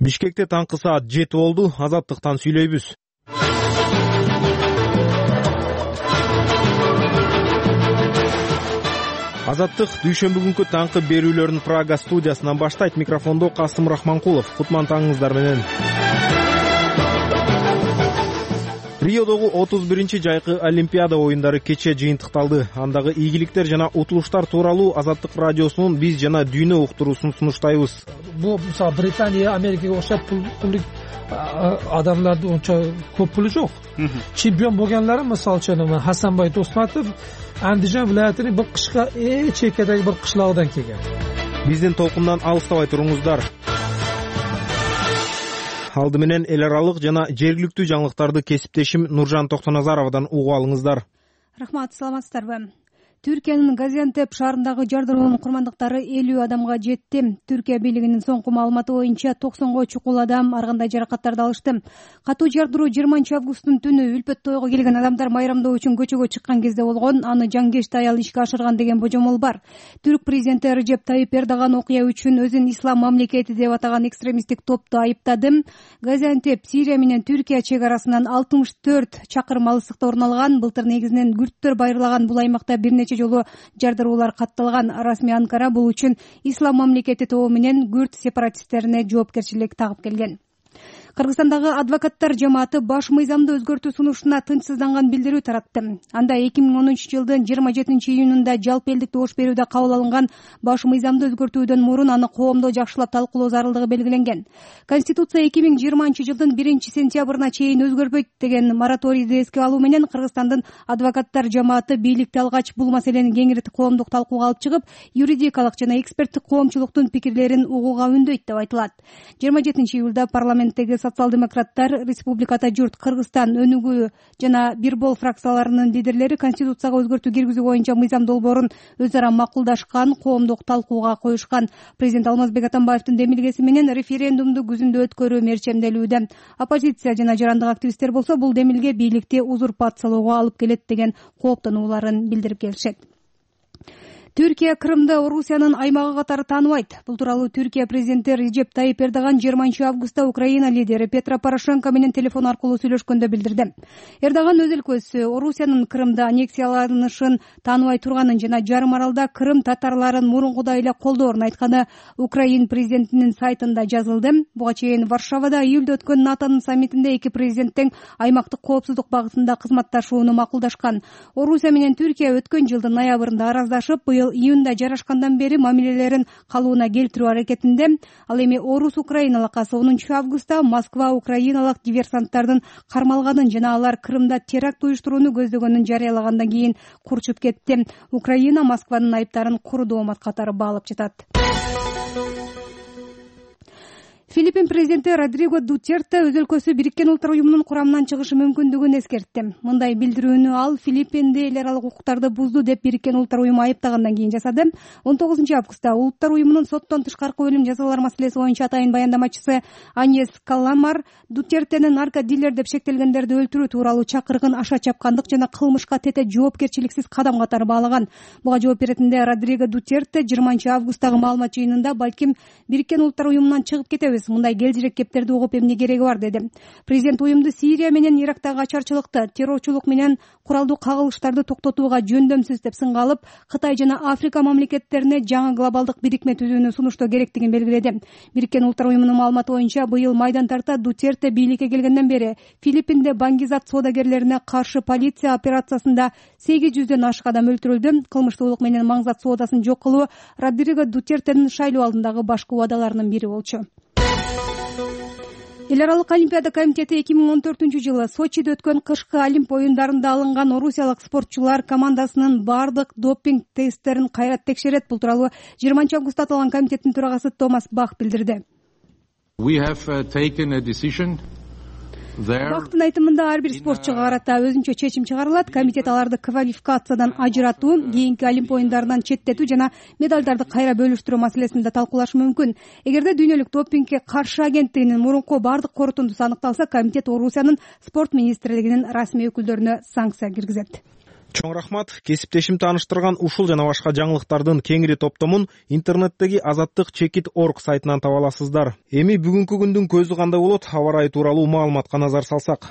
Бишкекте таңкы саат 7 болду. Азаттыктан сүйлөйбүз. Азаттык дүйшөмбү күнкү таңкы берүүлөрүн Прага студиясынан баштайт. Микрофондо Касым Рахманкулов. Кутман таңыңыздар менен. Риодогу 31-чи жайкы Олимпиада оюндары кече жыйынтыкталды. Андагы ийгиликтер жана утулуштар тууралуу Азаттык радиосунун биз жана дүйнө уктуруусун сунуштайбыз. Бул мисалы Британия, Америкага окшоп пулдук адамдардын ончо көп пулу жок. Чемпион болгонлору мисалы үчүн Хасанбай Досматов Андижан вилаятынын бир кышка чекедеги бир кышлагынан келген. Биздин толкундан алыстабай туруңуздар. Алды менен эл аралык жана жергиликтүү жаңылыктарды кесиптешим Нуржан Токтоназаровдон угуп алыңыздар. Рахмат, саламатсыздарбы? Түркиянын Газиантеп шаарындагы жардыроонун курмандыктары 50 адамга жетти. Түркия бийлигинин соңку маалыматы боюнча 90 чукул адам ар кандай жаракаттарды алышты. Катуу жардыроо 20-августтун түнү үлпөт тойго келген адамдар майрамдоо үчүн көчөгө чыккан кезде болгон. Аны жаңгешти аял ишке ашырган деген божомол бар. Түрк президенти Режеп Тайип Эрдоган окуя үчүн өзүн ислам мамлекети деп атаган экстремисттик топту айыптады. Газиантеп Сирия менен Түркия чек арасынан 64 чакырым алыстыкта орун алган. Былтыр негизинен күрттөр байырлаган бул аймакта бир нече жолу жардыроолор катталган. Расмий Анкара бул үчүн ислам мамлекети тобу менен күрт сепаратисттерине жоопкерчилик тагып келген. Кыргызстандагы адвокаттар жамааты баш мыйзамды өзгөртүү сунушуна тынчсызданган билдирүү таратты. Анда 2010-жылдын 27-июнунда жалпы элдик добуш берүүдө кабыл алынган баш мыйзамды өзгөртүүдөн мурун аны коомдо жакшылап талкуулоо зарылдыгы белгиленген. Конституция 2020-жылдын 1-сентябрына чейин өзгөрбөйт деген мораторийди эске алуу менен Кыргызстандын адвокаттар жамааты бийликти алгач бул маселени кеңири коомдук талкууга алып чыгып, юридикалык жана эксперттик коомчулуктун пикирлерин угууга үндөйт деп айтылат. 27-июлда парламенттеги социал-демократтар, Республиката журт, Кыргызстан, Өнүгүү жана Бирбол фракцияларынын лидерлери Конституцияга өзгөртүү киргизүү боюнча мыйзам долбоорун өз ара макулдашкан, коомдук талкууга коюшкан. Президент Алмазбек Атамбаевдин демилгеси менен референдумду күзүндө өткөрүү мерчемделүүдө. Оппозиция жана жарандык активисттер болсо бул демилге бийликти узурпациялоого алып келет деген кооптонууларын билдирип келишет. Түркия Крымды Орусиянын аймагы катары тааныбайт. Бул тууралуу Түркия президенти Режеп Тайип Эрдоган 20-августта Украина лидери Петро Порошенко менен телефон аркылуу сүйлөшкөндө билдирди. Эрдоган өз өлкөсү Орусиянын Крымды аннексияланышын тааныбай турганын жана жарым аралда Крым татарларын мурункудай эле колдоорун айтканы Украин президентинин сайтында жазылды. Буга чейин Варшавада июлда өткөн НАТОнун саммитинде эки президент тең аймактык коопсуздук багытында кызматташууну макулдашкан. Орусия менен Түркия өткөн жылдын ноябрында араздашып, быйыл июнда жарашкандан бери мамилелерин калыбына келтирүү аракетинде. Ал эми Орус Украина алакасы 10-августта Москва украиналык диверсанттардын кармалганын жана алар Крымда теракт уюштурууну көздөгөнүн жарыялагандан кийин курчуп кетти. Украина Москванын айыптарын куру доомат катары баалап жатат. Филиппин президенти Родриго Дутерте өз өлкөсү Бириккен Улуттар уюмунун курамынан чыгышы мүмкүндүгүн эскертти. Мындай билдирүүнү ал Филиппинди эл аралык укуктарды бузду деп Бириккен Улуттар уюму айыптагандан кийин жасады. 19-августта Улуттар уюмунун соттон тышкаркы өлүм жазалар маселеси боюнча атайын баяндамачысы Аньес Каламар Дутертенин наркодилер деп шектелгендерди өлтүрүү тууралуу чакырыгын аша чапкандык жана кылмышка тете жоопкерчиликсиз кадам катары баалаган. Буга жооп беретинде Родриго Дутерте 20-августтагы маалымат жыйынында балким Бириккен Улуттар уюмунан чыгып кетебиз, мындай келжирек кептерди угуп эмне кереги бар деди. Президент уюмду Сирия менен Ирактагы ачарчылыкты, террорчулук менен куралдуу кагылыштарды токтотууга жөндөмсүз деп сынга алып, Кытай жана Африка мамлекеттерине жаңы глобалдык бирикме түзүүнү сунуштоо керектигин белгиледи. Бириккен Улуттар уюмунун маалыматы боюнча быйыл майдан тарта Дутерте бийликке келгенден бери Филиппинде баңгизат соодагерлерине каршы полиция операциясында 800дөн ашык адам өлтүрүлдү. Кылмыштуулук менен маңзат соодасын жок кылуу Родриго Дутертенин шайлоо алдындагы башкы убадаларынын бири болчу. Эл аралык Олимпиада комитети 2014-жылы Сочиде өткөн кышкы Олимп оюндарында алынган орусиялык спортчулар командасынын бардык допинг тесттерин кайра текшерет. Бул тууралуу 20-августта аталган комитеттин төрагасы Томас Бах билдирди. Бактын айтымында ар бир спортчуга карата өзүнчө чечим чыгарылат. Комитет аларды квалификациядан ажыратуу, кийинки Олимп оюндарынан четтетүү жана медалдарды кайра бөлүштүрүү маселесинде талкуулашы мүмкүн. Эгерде дүйнөлүк допингге каршы агенттигинин мурунку бардык корутундусу аныкталса, комитет Орусиянын спорт министрлигинин расмий өкүлдөрүнө санкция киргизет. Чоң рахмат. Кесиптешим тааныштырган ушул жана башка жаңылыктардын кеңири топтомун интернеттеги azattik.org сайтынан таба аласыздар. Эми бүгүнкү күндүн көзү кандай болот? Аба ырайы тууралуу маалыматка назар салсак.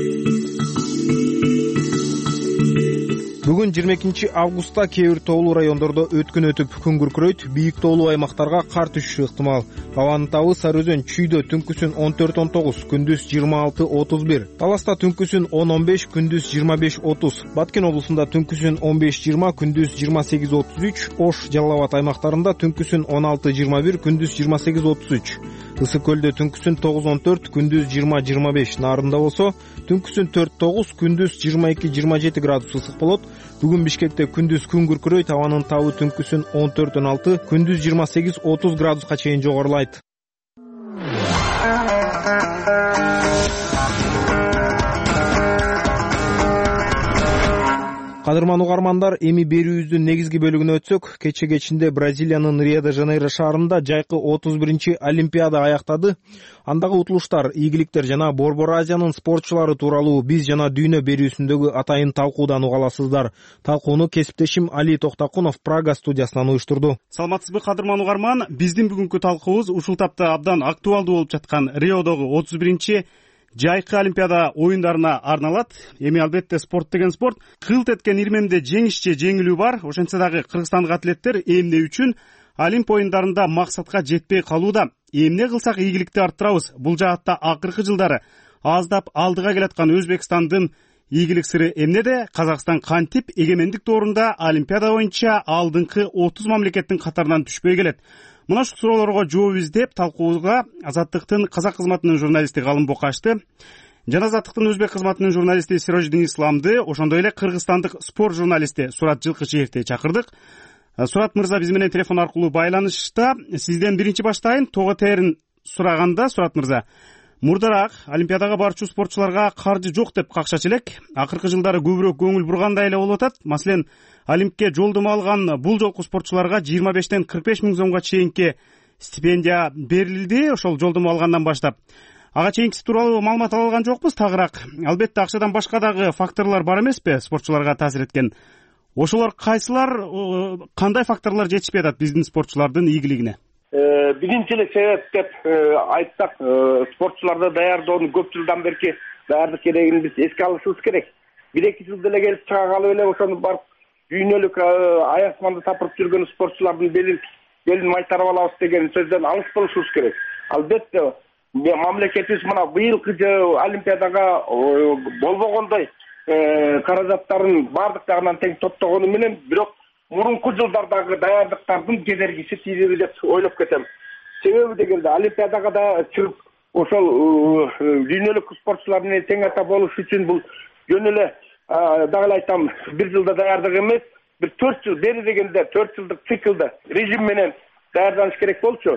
Бүгүн 22 августта кээ бир тоолуу райондордо өткөн өтүп күн күркүрөйт, бийик тоолуу аймактарга кар түшүшү ыктымал. Абанын табы Сары Өзөн Чүйдө түнкүсүн 14-19, күндүз 26-31, Таласта түнкүсүн 10-15, күндүз 25-30, Баткен облусунда түнкүсүн 15-20, күндүз 28-33, Ош, Жалал Абад аймактарында түнкүсүн 16-21, күндүз 28-33, Ысык көлдө түнкүсүн 9-14, күндүз 20-25, Нарында болсо түнкүсүн 4-9, күндүз 22-27 градус ысык болот. Бүгүн Бишкекте күндүз күн күркүрөйт, абанын табы түнкүсүн 14-16, күндүз 28-30 градуска чейин жогорулайт. Кадырман угармандар, эми берүүбүздүн негизги бөлүгүнө өтсөк, кече кечинде Бразилиянын Рио-де-Жанейро шаарында жайкы 31 Олимпиада аяктады. Андагы утулуштар, ийгиликтер жана Борбор Азиянын спортчулары тууралуу биз жана дүйнө берүүсүндөгү атайын талкуудан уга аласыздар. Талкууну кесиптешим Али Токтакунов Прага студиясынан уюштурду. Саламатсызбы кадырман угарман, биздин бүгүнкү талкуубуз ушул тапта абдан актуалдуу болуп жаткан Риодогу 31 жайкы Олимпиада оюндарына арналат. Эми албетте спорт деген спорт. Кылт эткен ирмемде жеңиш же жеңилүү бар. Ошентсе дагы кыргызстандык атлеттер эмне үчүн Олимп оюндарында максатка жетпей калууда? Эмне кылсак ийгиликти арттырабыз? Бул жаатта акыркы жылдары аздап алдыга келаткан Өзбекстандын ийгилик сыры эмнеде? Казакстан кантип эгемендик доорунда Олимпиада боюнча алдыңкы 30 мамлекеттин катарынан түшпөй келет? Мына ушул суроолорго жооп издеп талкуубузга Азаттыктын казак кызматынын журналисти Галым Бокашты жана Азаттыктын өзбек кызматынын журналисти Сироджидин Исламды, ошондой эле кыргызстандык спорт журналисти Сурат Жылкычиевди чакырдык. Сурат мырза биз менен телефон аркылуу байланышта. Сизден биринчи баштайын. Тоо тээрин сураганда, Сурат мырза, мурдараак Олимпиадага барчу спортчуларга каржы жок деп какшачу элек. Акыркы жылдары көбүрөөк көңүл бургандай эле болуп атат. Маселен, Олимпке жолдомо алган бул жолку спортчуларга 25-тен 45 миң сомго чейинки стипендия берилди, ошол жолдомо алгандан баштап. Ага чейинкиси тууралуу маалымат ала алган жокпуз. Тагыраак, албетте акчадан башка дагы факторлор бар эмеспи спортчуларга таасир эткен? Ошолор кайсылар, кандай факторлор жетишпей атат биздин спортчулардын ийгилигине? Биринчи эле себеп деп айтсак, спортчуларды даярдоонун көп жылдан берки даярдык керегин биз эске алышыбыз керек. 1-2 жылда эле келип чыга калып эле ошону барып дүйнөлүк аясманды тапырып жүргөн спортчулардын белин майтарып алабыз деген сөздөн алыс болушубуз керек. Албетте мамлекетибиз мына быйылкы Олимпиадага болбогондой каражаттарын бардык жагынан тең топтогону менен, бирок мурунку жылдардагы даярдыктардын кедергиси тийиби деп ойлоп кетем. Себеби дегенде Олимпиадага да чыгып ошол дүйнөлүк спортчулар менен тең ата болуш үчүн бул жөн эле дагы эле айтам, бир жылда даярдык эмес, бир 4 жыл бери дегенде 4 жылдык циклды режим менен даярданыш керек болчу.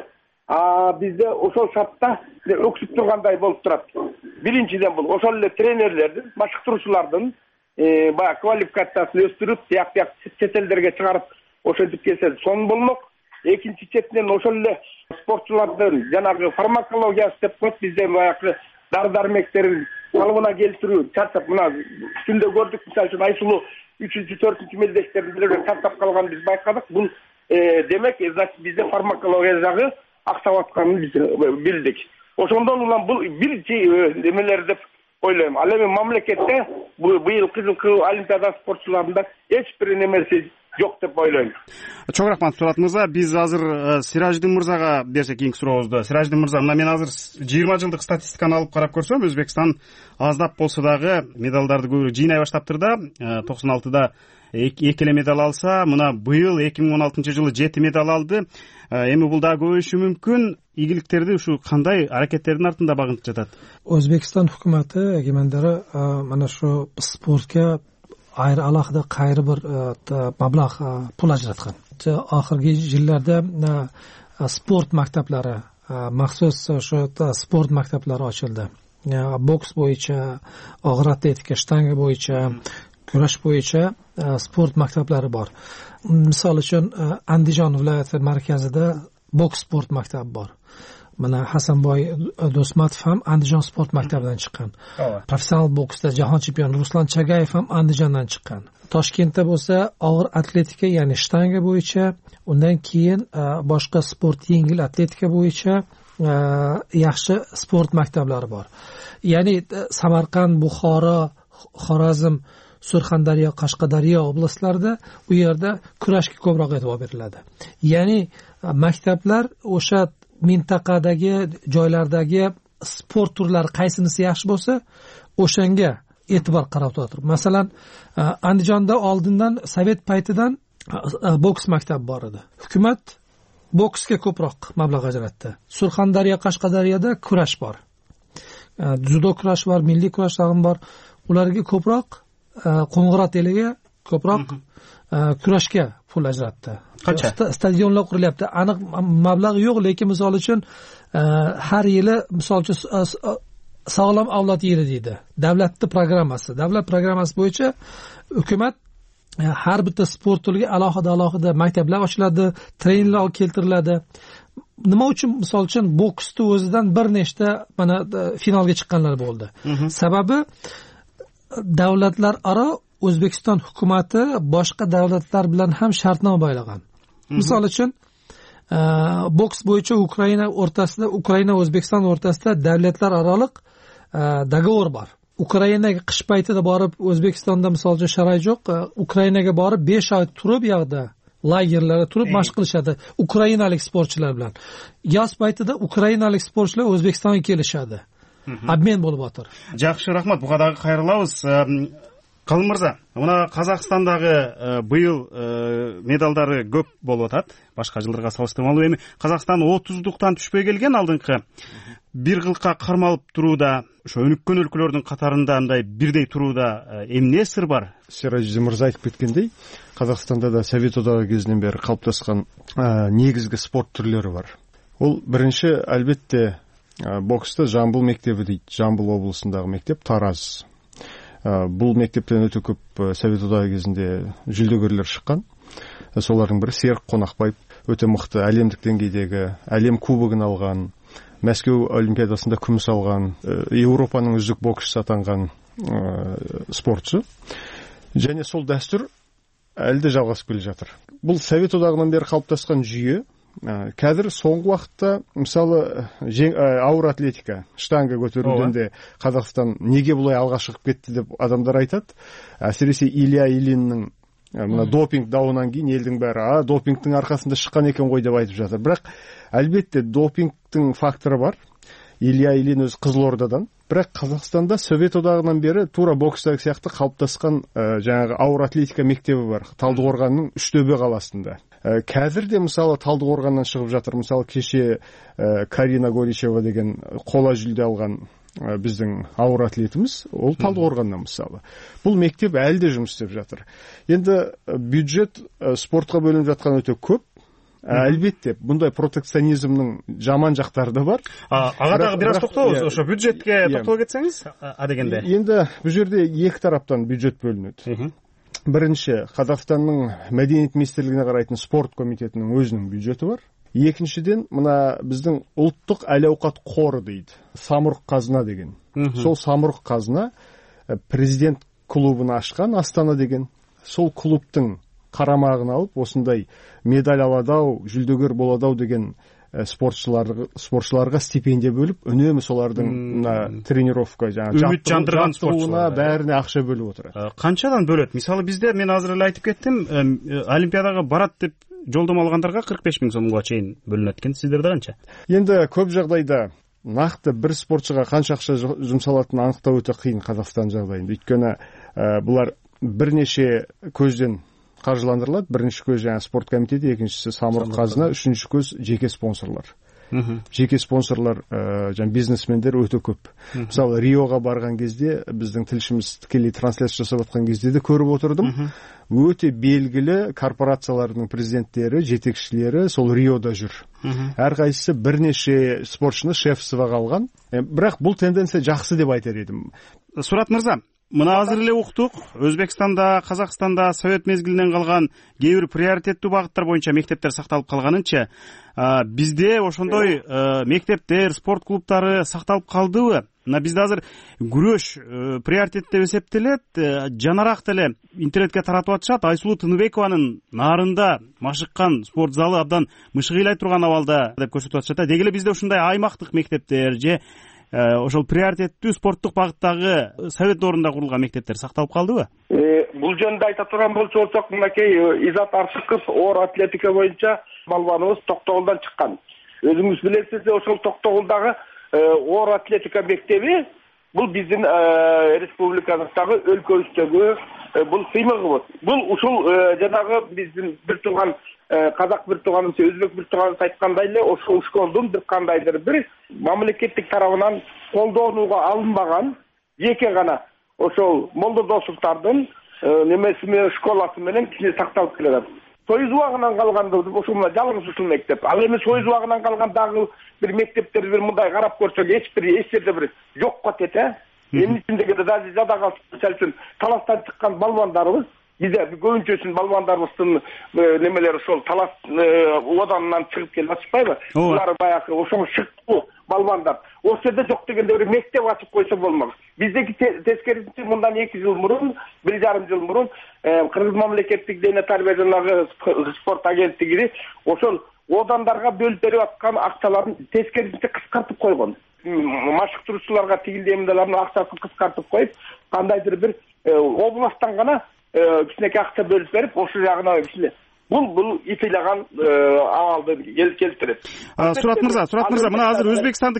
Бизде ошол шартта өксүп тургандай болуп турат. Биринчиден бул ошол эле тренерлердин, машыктыруучулардын баягы квалификациясын өстүрүп, тияк чет элдерге чыгарып ошентип келсе сон болмок. Экинчи четинен ошол эле спортчулардын жанагы фармакологиясы деп коет, бизде баягы дары-дармектерин калыбына келтирүү чарчап, мына түндө көрдүк, мисалы үчүн Айсулуу 3-4 мелдештердин бирөө чарчап калганын биз байкадык. Бул демек, значит, бизде фармакология жагы актап атканын биз билдик. Ошондон улам бул биринчи эмелер деп ойлойм. Ал эми мамлекетте быйылкы жылкы Олимпиада спортчуларында эч бир немеси жок деп ойлойм. Чоң рахмат, Сурат мырза. Биз азыр Сираждин мырзага берсек кийинки сурообузду. Сираждин мырза, мына мен азыр 20 жылдык статистиканы алып карап көрсөм, Өзбекстан аздап болсо дагы медалдарды көбүрөөк жыйнай баштаптыр да. 96-да 2 эле медаль алса, мына быйыл 2016-жылы 7 медаль алды. Эми бул дагы көбөйүшү мүмкүн. Ийгиликтерди ушу кандай аракеттердин артында багынтып жатат? Өзбекстан өкмөтү эгемендери мына ушу спортко алакыда кайры бир маблаг пул ажыраткан. Акыркы жылдарда спорт мактаптары, махсус ошо спорт мактаптары ачылды. Бокс боюнча, огур атлетика, штанга боюнча, күрөш боюнча спорт мактаптары бар. Мисалы үчүн Андижон viloyati markazida boks sport maktabi bor. Mana Hasanboy Do'stmatov ham Andijon sport maktabidan chiqqan. Professional boksda jahon chempioni Ruslan Chagayev ham Andijondan chiqqan. Toshkentda bo'lsa og'ir atletika, ya'ni shtanga bo'yicha, undan keyin boshqa sport, yengil atletika bo'yicha yaxshi sport maktablari bor. Ya'ni Samarqand, Buxoro, Xorazm, Surxondaryo, Qashqadaryo oblastlarida u yerda kurashga ko'proq e'tibor beriladi. Ya'ni maktablar o'sha mintaqadagi joylardagi sport turlari qaysinisi yaxshi bo'lsa, o'shanga e'tibor qarab turadi. Masalan, Andijonda oldindan Sovet paytidan boks maktabi bor edi. Hukumat boksga ko'proq mablag' ajratdi. Surxondaryo, Qashqadaryoda kurash bor. Judo kurash bor, milliy kurash ham bor. Ularga ko'proq Qo'ng'irot eliga ko'proq kurashga pul ajratdi. Qancha? Stadionlar qurilyapti. Aniq mablag' yo'q, lekin misol uchun har yili misol uchun sog'lom avlod yili deydi. Davlatning programmasi. Davlat programmasi bo'yicha hukumat har bitta sport turiga alohida maktablar ochiladi, trenerlar keltiriladi. Nima uchun misol uchun boksda o'zidan bir nechta mana finalga chiqqanlar bo'ldi. Sababi davlatlararo O'zbekiston hukumati boshqa davlatlar bilan ham shartnoma bog'lagan. Misol uchun boks bo'yicha Ukraina O'zbekiston o'rtasida davlatlararo dogovor bor. Ukrainaga qish paytida borib, O'zbekistonda misol uchun sharoit yo'q, Ukrainaga borib 5 oy turib, yoqda lagerlarda turib mashq qilishadi ukrainalik sportchilar bilan. Yoz paytida ukrainalik sportchilar O'zbekistonga kelishadi. Обмен bo'lib o'tir. Жақсы, рахмат. Бұғадағы қайырлауыз. Қалым мырза, мына Қазақстандағы быйыл медалдары көп болып атат. Башқа жылдарға салыстырмалы эми. Қазақстан 30-дуктан түшпей келген алдыңкы. Бир кылка кармалып турууда, ошо өнүккөн өлкөлөрдүн катарында андай бирдей турууда эмне сыр бар? Серажи мырза айтып кеткендей, Қазақстанда да Совет одағы кезінен бері қалыптасқан негізгі спорт түрлері бар. Ол бірінші әлбетте бокста Жамбыл мектебі дейді. Жамбыл облысындағы мектеп Тараз. Бұл мектептен өте көп Совет одағы кезінде жүлдегерлер шыққан. Солардың бірі Серік Қонақбаев, өте мықты әлемдік деңгейдегі әлем кубогын алған, Мәскеу олимпиадасында күміс алған, Еуропаның үздік боксшысы атанған спортшы. Және сол дәстүр әлі де жалғасып келе жатыр. Бұл Совет одағынан бері қалыптасқан жүйе. Қазір соңғы уақытта мысалы ауыр атлетика, штанга көтеруден де Қазақстан неге бұлай алға шығып кетті деп адамдар айтады. Әсіресе Илья Ильиннің мына допинг дауынан кейін елдің бәрі допингтің арқасында шыққан екен ғой деп айтып жатыр. Бірақ әлбетте допингтің факторы бар. Илья Ильин өз Қызылордадан. Бірақ Қазақстанда Совет одағынан бері тура бокстағы сияқты қалыптасқан жаңағы ауыр атлетика мектебі бар. Талдықорғанның Үштөбе қаласында. Қазір де мысалы Талдықорғаннан шығып жатыр. Мысалы кеше Карина Горичева деген қола жүлде алған біздің ауыр атлетіміз, ол Талдықорғаннан мысалы. Бұл мектеп әлі де жұмыс істеп жатыр. Енді бюджет спортқа бөлініп жатқан өте көп. Әлбетте, бұндай протекционизмнің жаман жақтары да бар. Ағадағы біраз тоқтауыз, ошо бюджетке тоқтау кетсеңіз, дегенде. Енді бұл жерде екі тараптан бюджет бөлінеді. Бірінші, Қазақстанның мәдениет министрлігіне қарайтын спорт комитетінің өзінің бюджеті бар. Екіншіден, мына біздің ұлттық әл-ауқат қоры дейді. Самұрық қазына деген. Сол самұрық қазына президент клубын ашқан Астана деген. Сол клубтың қарамағын алып, осындай медаль аладау, жүлдегер боладау деген спортшыларға стипендия бөліп, үнемі солардың тренировка, жаттығуына бәріне ақша бөліп отыр. Қаншадан бөледі? Мысалы бізде, мен азыр эле айтып кеттім, олимпиадаға барат деп жолдама алғандарға 45 000 сомға чейин бөлінеді екен. Сіздерде қанша? Енді көп жағдайда нақты бір спортшыға қанша ақша жұмсалатынын анықтау өте қиын Қазақстан жағдайында. Өйткені бұлар бірнеше көзден қаржыландырылады. Бірінші көз жаңа спорт комитеті, екіншісі самұрық қазына, үшінші көз жеке спонсорлар. Жеке спонсорлар, жаңа бизнесмендер өте көп. Мысалы, Риоға барған кезде біздің тілшіміз тікелей трансляция жасап жатқан кезде де көріп отырдым. Өте белгілі корпорациялардың президенттері, жетекшілері сол Риода жүр. Әрқайсысы бірнеше спортшыны шеф-сываға алған. Бірақ бұл тенденция жақсы деп айтар едім. Сурат мырза, мына азыр эле уктук, Өзбекстанда, Казакстанда Совет мезгилинен калган кейбир приоритеттүү багыттар боюнча мектептер сакталып калганынча, бизде ошондой мектептер, спорт клубтары сакталып калдыбы? мына бизде азыр күрөш приоритет деп эсептелет. Жанараак деле интернетке таратып атышат. Айсулуу Тыныбекованын нарында машыккан спорт залы абдан мышыгыйлай турган абалда деп көрсөтүп атышат. Деги эле бизде ушундай аймактык мектептер же ошол приоритеттүү спорттук багыттагы совет доорунда курулган мектептер сакталып калдыбы? Бул жөнүндө айта турган болсок, мынакей Изат Аршыков оор атлетика боюнча балбаныбыз Токтогулдан чыккан. Өзүңүз билесиз, ошол Токтогулдагы оор атлетика мектеби бул биздин республикабыздагы өлкөбүздөгү бул сыймыгыбыз. Бул ушул жанагы биздин бир турган казак бир тууганыбыз, өзбек бир тууганыбыз айткандай эле ошол школдун бир кандайдыр бир мамлекеттик тарабынан колдонууга алынбаган жеке гана ошол Молдодосовдун немеси менен школасы менен кичине сакталып келатат. Союз убагынан калганды ошол жалгыз ушул мектеп. Ал эми Союз убагынан калган дагы бир мектептерди бир мындай карап көрсөк, эч жерде бир жокко тете. Эмне үчүн дегенде даже жадага үчүн таластан чыккан балбандарыбыз, бизде көбүнчөсүнүн балбандарыбыздын немелери ошол талас оданынан чыгып келип атышпайбы? Булар баягы ошол шыктуу балбандар. Ошол жерде жок дегенде бир мектеп ачып койсо болмок. Биздеги тескерисинче мындан 2 жыл мурун, 1,5 жыл мурун Кыргыз мамлекеттик дене тарбия жана спорт агенттиги ошол одандарга бөлүп берип аткан акчаларын тескерисинче кыскартып койгон. Машыктыруучуларга тигилдемдердин акчасын кыскартып коюп, кандайдыр бир областтан гана кичинекей акча бөлүп берип, ошол жагына кичине бул итилаган абалды келтирет. Сурат мырза, мына азыр өзбекстандык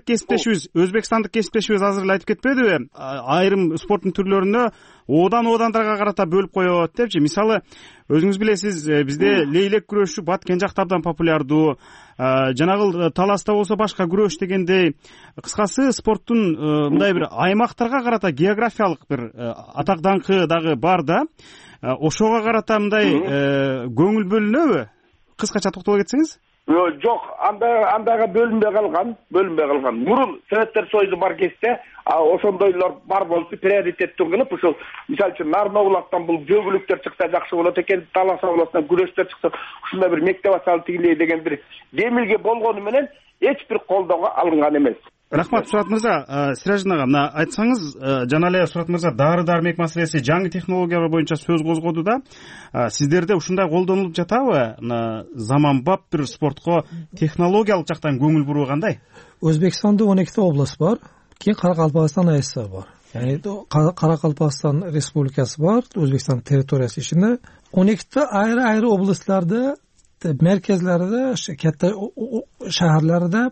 кесиптешибиз азыр эле айтып кетпедиби? Айрым спорттун түрлөрүнө одандарга карата бөлүп коет депчи. Мисалы, өзүңүз билесиз, бизде лейлек күрөшү бат кенжакта абдан популярдуу. Жанагыл таласта болсо башка күрөш дегендей, кыскасы спорттун мындай бир аймактарга карата географиялык бир атак даңкы дагы бар да. Ошого карата мындай көңүл бөлүнөбү? Кыскача токтоло кетсеңиз? Жок, андайга бөлүнбөй калган. Мурун Советтер Союзу бар кезде ошондойлор бар болуп, приоритеттүү кылып, ушул мисалы үчүн Нарын областан бул жөгүлүктөр чыкса жакшы болот экен, Талас областынан күрөштөр чыкса, ушундай бир мектеп ачалы тигилей деген бир демилге болгону менен эч бир колдоого алынган эмес. Рахмат, Сурат мырза. Сиражин ага, мына айтсаңыз, жана эле Сурат мырза дары-дармек маселеси, жаңы технологиялар боюнча сөз козгоду да. Сиздерде ушундай колдонулуп жатабы? Мына заманбап бир спортко технологиялык жактан көңүл буруу кандай? Өзбекстанда 12 область бар, кийин Каракалпакстан АССР бар. Yani Karakалпакстан Республикасы бар, Өзбекстан территориясы içinde 12 ayrı oblastlarda, merkezlerde, katta shaharlarda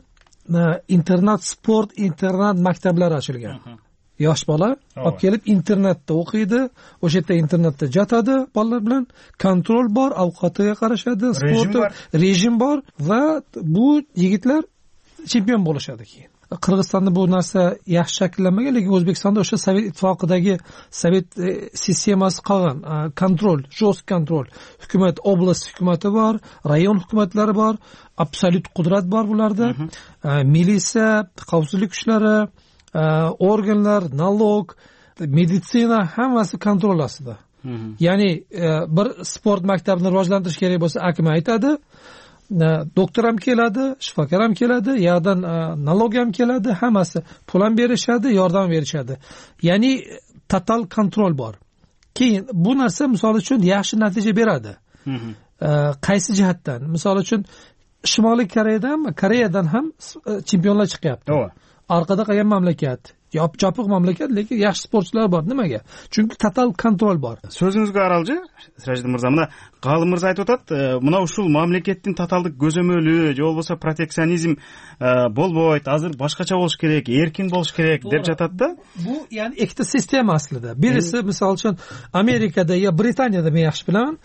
internat maktablari ochilgan. Yosh bola olib kelib internetda o'qiydi, o'sha yerda internetda jatadi bolalar bilan, kontrol bor, ovqatiga qarashadi, sporti, rejim bor va bu yigitlar chempion bo'lishadi keyin. Qirg'izistonda bu narsa yaxshi shakllanmagan, lekin O'zbekistonda o'sha Sovet ittifoqidagi Sovet sistemasi qolgan, kontrol, jo'st kontrol. Hukumat, oblast hukumati bor, rayon hukumatlari bor, absolut qudrat bor bularda. Militsiya, xavfsizlik kuchlari, organlar, nalog, meditsina hammasi kontrol ostida. Ya'ni bir sport maktabini rivojlantirish kerak bo'lsa, akim aytadi, doktor ham keladi, shifokor ham keladi, yoqdan nalog ham keladi, hammasi pul ham berishadi, yordam berishadi. Ya'ni total kontrol bor. Keyin bu narsa misol uchun yaxshi natija beradi. Qaysi jihatdan? Misol uchun Shimoliy Koreyadan ham chempionlar chiqyapti. Orqada qolgan mamlakat, yopiq mamlakat, lekin yaxshi sportchilar bor. Nimaga? Chunki total kontrol bor. So'zingizga qaralji, Sirajidin mirza, mana G'alım mirza aytib o'tadi, mana ушул мамлекеттин тоталдык көзөмөлү, же болбосо протекционизм болбойт, азыр башкача болуш керек, эркин болуш керек деп жатат да. Bu yani ikkita sistema aslida. Birisi misol uchun Amerikada yo Britaniyada men yaxshi bilaman.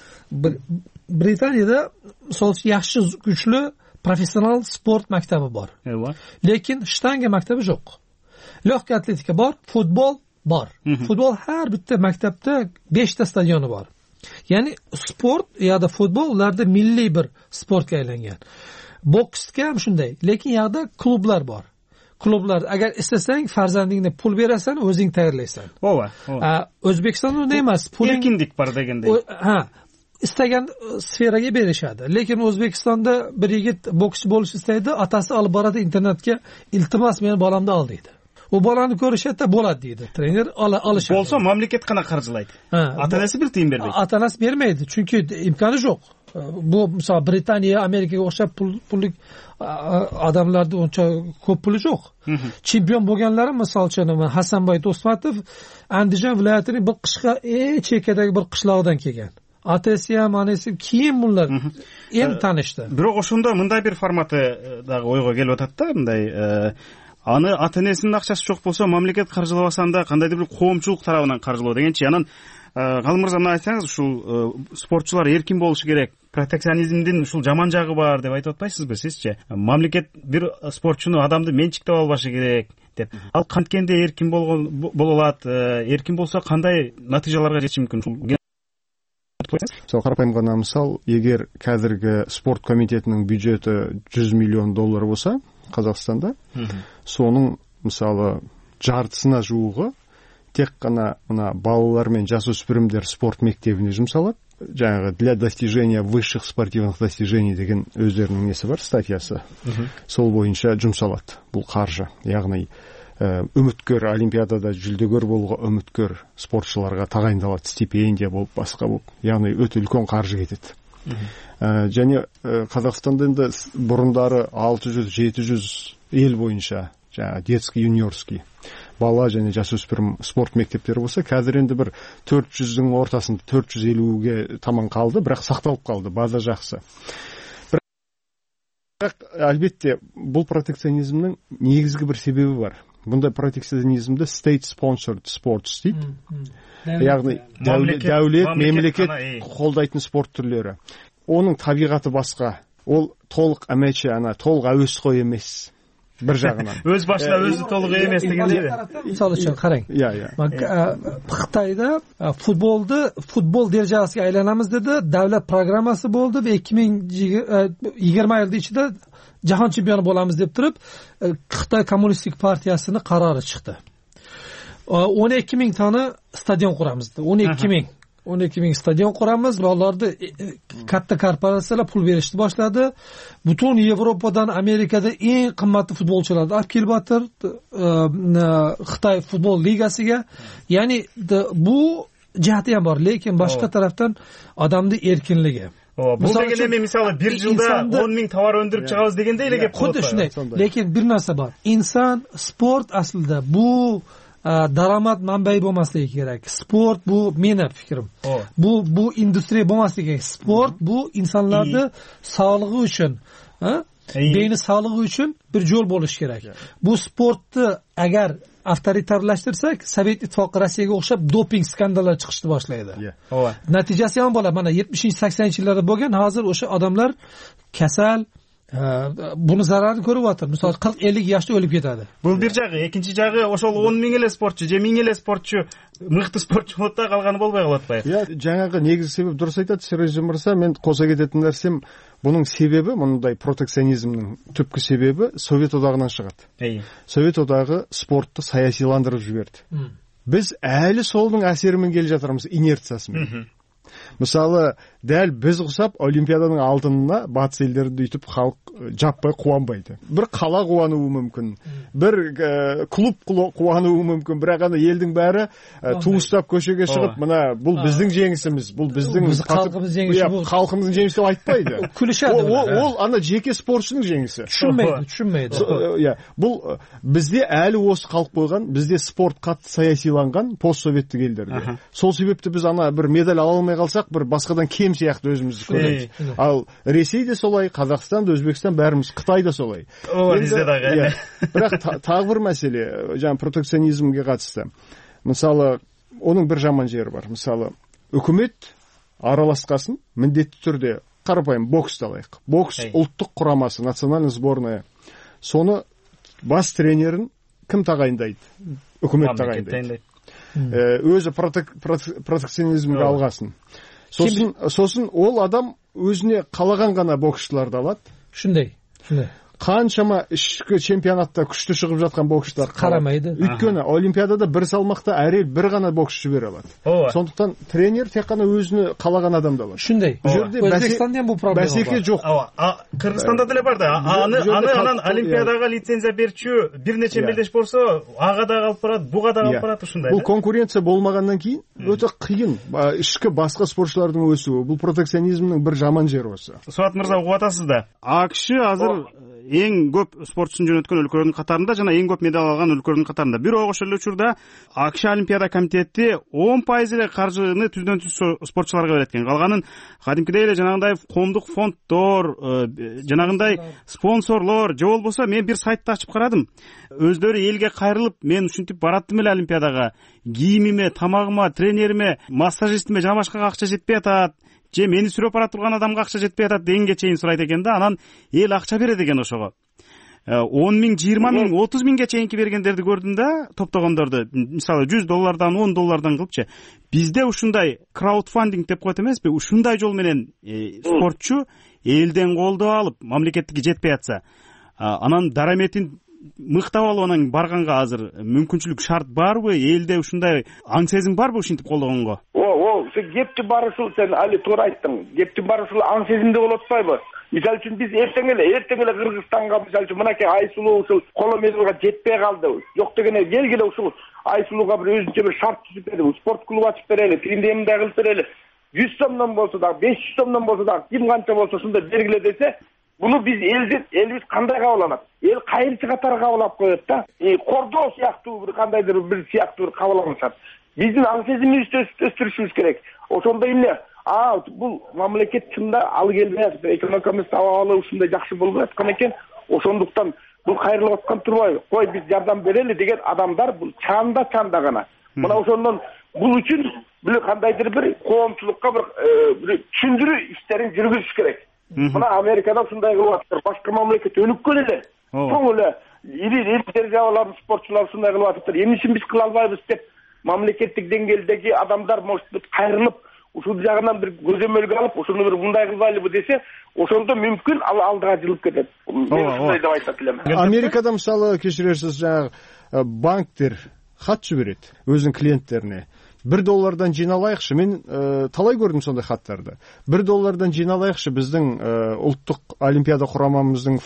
Britaniyada misol uchun yaxshi kuchli professional sport maktabi bor. Lekin shtanga maktabi yo'q. Lehka atletika bor, futbol bor. Futbol har bitta maktabda 5 ta stadioni bor. Ya'ni sport yoda futbol ularda milliy bir sportga aylangan. Boksga ham shunday, lekin yoqda klublar bor. Klublar agar istasang farzandingni pul berasan, o'zing tayyorlaysan. O'zbekistonda unday emas, pul erkinlik bor deganday. Istagan sferaga berishadi. Lekin O'zbekistonda bir yigit bokschi bo'lish istaydi, otasi olib boradi internetga, iltimos meni bolamni ol deydi. u bolani ko'rishadi bo'ladi deydi trener, olishadi. Bo'lsa mamlakat qana qarjilaydi. Ota-onasi bir tiyin bermaydi. Ota-onasi bermaydi, chunki imkoni yo'q. Bu misol Britaniya, Amerikaga o'xshab pullik odamlarda uncha ko'p puli yo'q. Chempion bo'lganlari misol uchun Hasanboy Do'stmatov Andijon viloyatining bir qishqa chekkadagi bir qishloqdan kelgan. Otasi ham, onasi keyin bunlar endi tanishdi. Biroq o'shunda bunday bir formatidagi o'yga kelib o'tadi-da, bunday ani ota-onasining ақшасы yo'q bo'lsa, mamlakat qarjilabasanda qandaydir bir qo'mchilik tarafidan qarjilao degancha, yana G'alım Mirza, mana aytsangiz, shu sportchilar erkin bo'lishi kerak, proteksionizmdan shu jomon jag'i bor deb aytib o'tmaysizmi sizcha? Mamlakat bir sportchini odamni menchiktab olbashi kerak deb. Al qantkenda erkin bo'la oladi, erkin bo'lsa qanday natijalarga yetishi mumkin? Мысалы, қарапайым ғана мысал, егер қазіргі спорт комитетінің бюджеті $100 миллион болса, Қазақстанда, соның мысалы жартысына жуығы тек қана мына балалар мен жасөспірімдер спорт мектебіне жұмсалады. Жаңағы для достижения высших спортивных достижений деген өздерінің несі бар, статьясы. Сол бойынша жұмсалады бұл қаржы. Яғни үміткер, олимпиадада жүлдегер болуға үміткер спортшыларға тағайындалады, стипендия болып, басқа болып. Яғни өте үлкен қаржы кетеді. Және Қазақстанда енді бұрындары 600-700 ел бойынша жаңа детский, юниорский бала және жасөспірім спорт мектептері болса, қазір енді бір 400-дің ортасында 450-ге таман қалды, бірақ сақталып қалды, база жақсы. Бірақ әлбетте бұл протекционизмнің негізгі бір себебі бар. Бұндай протекционизмді state-sponsored sports дейді. Яғни дәулет, мемлекет қолдайтын спорт түрлері. Оның табиғаты басқа. Ол толық әмәче, толық әуесқой емес. Bir жағынан. Өз башына өзі толық емес дегендей. Мысалы үшін қараң. Қытайда футбол дәрежесіне айланамыз деді, дәулет программасы болды ve 2020 yılda içinde jahon chempioni bo'lamiz deb turib, Xitoy Kommunistik partiyasini qarori chiqdi. 12,000 tane stadion quramiz dedi. 12,000 stadion quramiz. Bolalarda katta korporatsiyalar pul berishni boshladi. Butun Yevropadan, Amerikada eng qimmatli futbolchilarni olib kelibdir Xitoy futbol ligasiga. Ya'ni bu jihati ham bor, lekin boshqa tarafdan odamning erkinligi. Bu degende misali bir yılda 10,000 tovar öndürüp çıkarız degende ile gap. Xuddi shunday. Lekin bir narsa bor. İnsan sport aslida bu daromad manbai bo'lmasligi kerak. Sport bu meni fikrim. Bu industriya bo'lmasligi kerak. Sport bu insonlarning sog'lig'i uchun, beyni sog'lig'i uchun bir yo'l bo'lishi kerak. Bu sportni agar avtoritarlashtirsak, Sovet Ittifoqi Rossiyaga o'xshab doping skandallari chiqishni boshlaydi. Natijasi ham bo'ladi. Mana 70-80-yillarda bo'lgan, hozir o'sha odamlar kasal, buni zararni ko'ryapti. Misol 40-50 yoshda o'lib ketadi. Bu bir jag'i, ikkinchi jag'i o'sha 10,000 ele sportchi, 1000 ele sportchi, mықты sportchi bo'lsa qolgani bo'lmay qolyapti. Жаңағы негізгі себеп дұрыс айтады Сережа мырза. Мен қоса кететін нәрсем, бұның себебі, мұндай протекционизмнің түпкі себебі Совет одағынан шығады. Совет одағы спортты саясиландырып жіберді. Біз әлі солдың әсерімен келе жатырмыз, инерциясымен. Мысалы, дәл біз ұқсап Олимпиаданың алтынына батыс елдерінде үйтіп халық жаппай қуанбайды. Bir қала қуануы мүмкін, бір клуб қуануы мүмкін, бірақ ана елдің бәрі туыстап көшеге шығып, мына бұл біздің жеңісіміз, бұл біздің халқымыздың жеңісі деп айтпайды. Күлішеді. Ол ана жеке спортшының жеңісі. Түсінмейді. Бұл бізде әлі осы қалып қойған, бізде спорт қатты саясиланған постсоветтік елдерде. Сол себепті біз ана бір медаль ала алмай қалсақ, бір басқадан кем сияқты өзімізді көреміз. Ал Ресей де солай, Қазақстан да, Өзбекстан бәріміз, Қытай да солай. Бірақ тағы бір мәселе, жаңа протекционизмге қатысты. Мысалы, оның бір жаман жері бар. Мысалы, үкімет араласқасын міндетті түрде қарапайым боксты алайық. Бокс ұлттық құрамасы, национальный сборная. Соны бас тренерін кім тағайындайды? Үкімет тағайындайды. Өзі протекционизмге алғасын. Сосын ол адам өзіне қалаған ғана боксшыларды алады. Шындай. Қаншама ішкі чемпионатта күшті шығып жатқан боксшылар қарамайды. Өйткені олимпиадада бір салмақта әр ел бір ғана боксшы жібере алады. Сондықтан тренер тек қана өзіне қалаған адамды алады. Шындай. Өзбекстанда бұл проблема бар. Бәсеке жоқ. Кыргызстанда деле бар да. Анан олимпиадага лицензия берчү бир нече мелдеш болсо, ага да калып барат, буга да калып барат ушундай. Бұл конкуренция болмағаннан кейін өте қиын. Ішкі басқа спортшылардың өсуі. Бұл протекционизмнің бір жаман жері осы. Суат мырза, угуп атасыз да. АКШ азыр эң көп спортчусын жөнөткөн өлкөлөрдүн катарында жана эң көп медаль алган өлкөлөрдүн катарында. Бирок ошол эле учурда АКШ Олимпиада комитети 10% эле каржыны түздөн түз спортчуларга берет экен. Калганын кадимкидей эле жанагындай коомдук фонддор, жанагындай спонсорлор же болбосо мен бир сайтты ачып карадым. Өздөрү элге кайрылып, мен ушинтип бараттым эле Олимпиадага. Кийимиме, тамагыма, тренериме, массажистиме жана башкага акча жетпей атат. Же мени сүрөп бара турган адамга акча жетпей атат дегенге чейин сурайт экен да. Анан эл акча берет экен ошого. 10 миң, 20 миң, 30 миңге чейинки бергендерди көрдүм да, топтогондорду. Мисалы $100, $10 кылыпчы. Бизде ушундай краудфандинг деп коет эмеспи? Ушундай жол менен спортчу элден колдоо алып, мамлекеттикке жетпей атса, анан дараметин мыктап алып барганга азыр мүмкүнчүлүк шарт барбы? Элде ушундай аң сезим барбы ушинтип колдогонго? Сен кепти барышыл, сен али туура айттың. Кепти барышыл аң сезимде болуп атпайбы? Мисалы үчүн биз эртең эле Кыргызстанга мисалы үчүн мынакей Айсулуу ушул коло медалга жетпей калды. Жок дегене келгиле ушул Айсулууга бир өзүнчө бир шарт түзүп берели, спорт клубу ачып берели, премия кылып берели. 100 сомдон болсо да, 500 сомдон болсо да, ким канча болсо ушундай бергиле десе, буну биз элбиз кандай кабыл алат? Эл кайрычы катары кабыл алып коет да. Кордоо сыяктуу бир кандайдыр бир сыяктуу кабыл алышат. Биздин аң сезимибизди өстүрүшүбүз керек. Ошондо эмне? Бул мамлекет чында ал келбей атат, экономикабыз абалы ушундай жакшы болбой аткан экен. Ошондуктан бул кайрылып аткан турбайбы? Кой биз жардам берели деген адамдар бул чанда гана. Мына ошондон бул үчүн бир кандайдыр бир коомчулукка бир түшүндүрүү иштерин жүргүзүш керек. Мына Америкада ушундай кылып атат. Башка мамлекет өнүккөн эле. Чоң эле ири державалардын спортчулары ушундай кылып атат. Эмне үчүн биз кыла албайбыз деп мамлекеттик деңгээлдеги адамдар может кайрылып, ушул жагынан бир көзөмөлгө алып, ошону бир мындай кылбайлыбы десе, ошондо мүмкүн ал алдыга жылып кетет. Мен ушундай деп айтат элем. Америкада мисалы кечирерсиз, жанагы банктер хат жиберет өзүнүн клиенттерине. $1 жиналайыкчы. Мен талай көрдүм сондай хаттарды. $1 жиналайыкчы, биздин улуттук олимпиада курамамыздын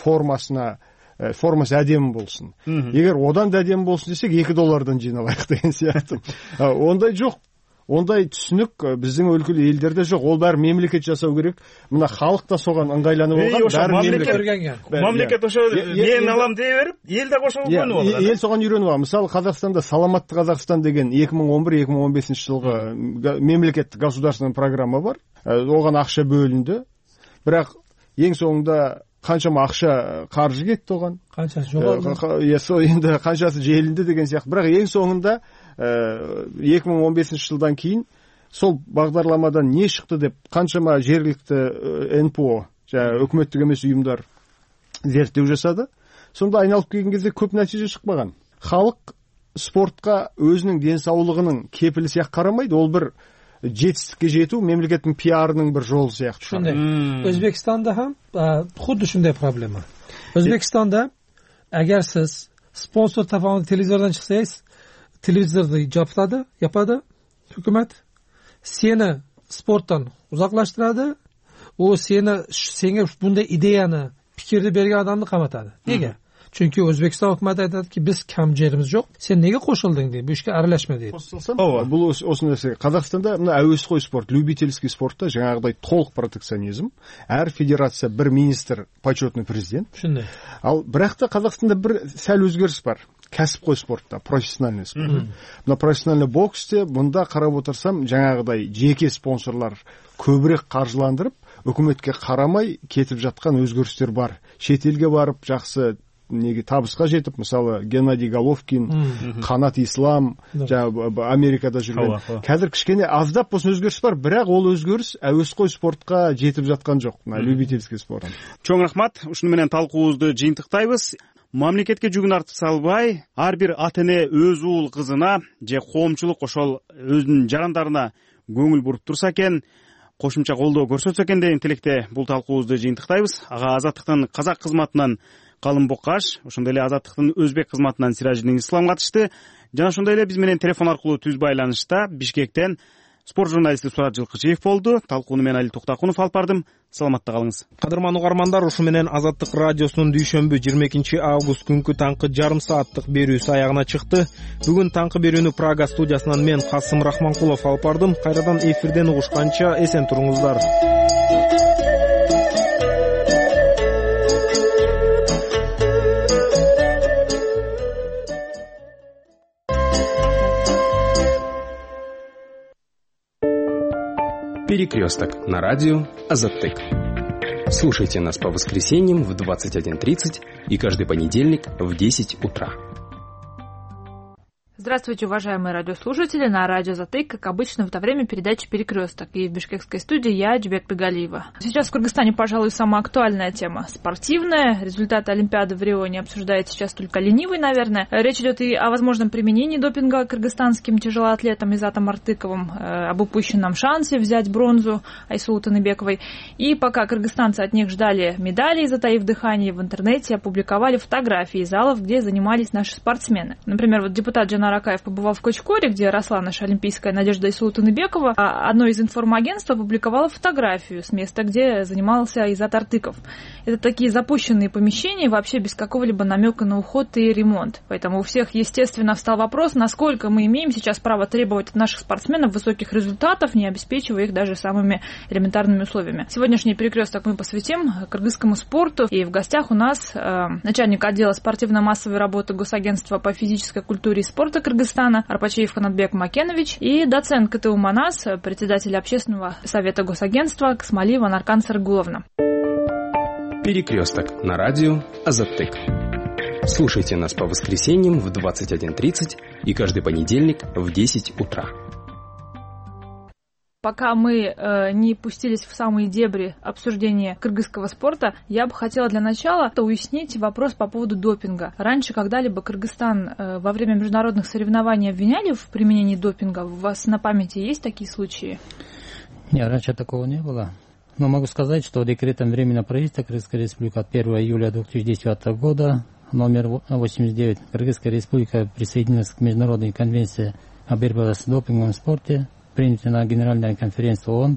формасы әдемі болсын. Егер одан да әдемі болсын десек, $2 жиналайық деген сияқты. Ондай жоқ. Ондай түсінік біздің өлкелі елдерде жоқ. Ол бәрі мемлекет жасау керек. Мына халық та соған ыңғайланып алған. Мемлекет ошо мен алам дей берип, ел да кошо үйрөнүп алат. Ел соған үйрөнүп алат. Мысалы, Қазақстанда Саламатты Қазақстан деген 2011-2015 жылғы мемлекеттік государственный программа бар. Оған ақша бөлінді. Бірақ ең соңында қаншама ақша қаржы кетті оған. Қаншасы жоғалды. Енді қаншасы желінді деген сияқты. Бірақ ең соңында 2015 жылдан кейін сол бағдарламадан не шықты деп қаншама жергілікті НПО, үкіметтік емес ұйымдар зерттеу жасады. Сонда айналып келген кезде көп нәтиже шықпаған. Халық спортқа өзінің денсаулығының кепілі сияқты қарамайды. Ол бір жетістікке жету мемлекеттің пиарының бір жолы сияқты. Шындай. Өзбекстанда ham xuddi shunday проблема. O'zbekistonda agar siz sponsor tomonidan televizordan chiqsangiz, televizorni yopadi hukumat, seni sportdan uzoqlashtiradi, u senga bunday ideyani, fikrni bergan odamni qamatadi. Nega? Chunki O'zbekiston hukumati aytadiki, biz kamchiligimiz yo'q, sen nega qo'shilding deydi, bu ishga aralashma deydi. Бұл осы нәрсе. Қазақстанда мына әуесқой спорт, любительский спортта жаңағыдай толық протекционизм. Әр федерация бір министр, почетный президент. Шындай. Ал бірақ та Қазақстанда бір сәл өзгеріс бар. Кәсіпқой спортта, профессиональный спорт. Мына профессиональный боксте мұнда қарап отырсам, жаңағыдай жеке спонсорлар көбірек қаржыландырып, үкіметке қарамай кетіп жатқан өзгерістер бар. Шетелге барып жақсы неге табысқа жетіп, мысалы Геннадий Головкин, Қанат Ислам, Америкада жүрген. Қазір кішкене аздап болсын өзгеріс бар, бірақ ол өзгеріс әуесқой спортқа жетіп жатқан жоқ, любительский спорт. Чоң рахмат, ушуну менен талкуубузду жыйынтыктайбыз. Мамлекетке жүгүн артып салбай, ар бир ата эне өз уул кызына же коомчулук ошол өзүнүн жарандарына көңүл буруп турса экен, кошумча колдоо көрсөтсө экен деген тилекте бул талкуубузду жыйынтыктайбыз. Ага Азаттыктын казак кызматынан Калым Бокаш, ошондой эле Азаттыктын Өзбек кызматынан Сиражидин Ислам катышты. Жана ошондой эле биз менен телефон аркылуу түз байланышта Бишкектен спорт журналисти Сурат Жылкычиев болду. Талкууну мен Али Токтакунов алып бардым. Саламатта калыңыз. Кадырман угармандар, ушу менен Азаттык радиосунун дүйшөмбү 22 август күнкү таңкы жарым сааттык берүүсү аягына чыкты. Бүгүн таңкы берүүнү Прага студиясынан мен Касым Рахманкулов алып бардым. Кайрадан эфирден угушканча эсен туруңуздар. Перекресток на радио Азаттык. Слушайте нас по воскресеньям в 21:30 и каждый понедельник в 10 утра. Здравствуйте, уважаемые радиослушатели. На радио Азаттык, как обычно, в это время передачи «Перекресток». И в бишкекской студии я, Джубек Бегалиева. Сейчас в Кыргызстане, пожалуй, самая актуальная тема спортивная. Результаты Олимпиады в Рио не обсуждает сейчас только ленивый, наверное. Речь идет и о возможном применении допинга кыргызстанским тяжелоатлетам Изатом Артыковым, об упущенном шансе взять бронзу Айсулу Таныбековой. И пока кыргызстанцы от них ждали медалей, затаив дыхание, в интернете опубликовали фотографии залов, где занимались наши спортсмены. Например, вот депутат Джанар Акаев побывал в Кочкоре, где росла наша олимпийская надежда Айсулу Таныбекова, а одно из информагентств опубликовало фотографию с места, где занимался Изат Артыков. Это такие запущенные помещения, вообще без какого-либо намека на уход и ремонт. Поэтому у всех, естественно, встал вопрос, насколько мы имеем сейчас право требовать от наших спортсменов высоких результатов, не обеспечивая их даже самыми элементарными условиями. Сегодняшний перекресток мы посвятим кыргызскому спорту. И в гостях у нас начальник отдела спортивно-массовой работы Госагентства по физической культуре и спорту Кыргызстана Арпачиев Канатбек Макенович и доцент КТУ МАНАС, председатель общественного совета Госагентства Касмалиева Наркан Саргуловна. Перекресток на радио Азаттык. Слушайте нас по воскресеньям в 21:30 и каждый понедельник в 10 утра. Пока мы не пустились в самые дебри обсуждения кыргызского спорта, я бы хотела для начала уяснить вопрос по поводу допинга. Раньше когда-либо Кыргызстан во время международных соревнований обвиняли в применении допинга? У вас на памяти есть такие случаи? Нет, раньше такого не было. Но могу сказать, что декретом Временного правительства Кыргызской Республики от 1 июля 2010 года номер 89 Кыргызская Республика присоединилась к Международной конвенции о борьбе с допингом в спорте, принятый на Генеральной конференции ООН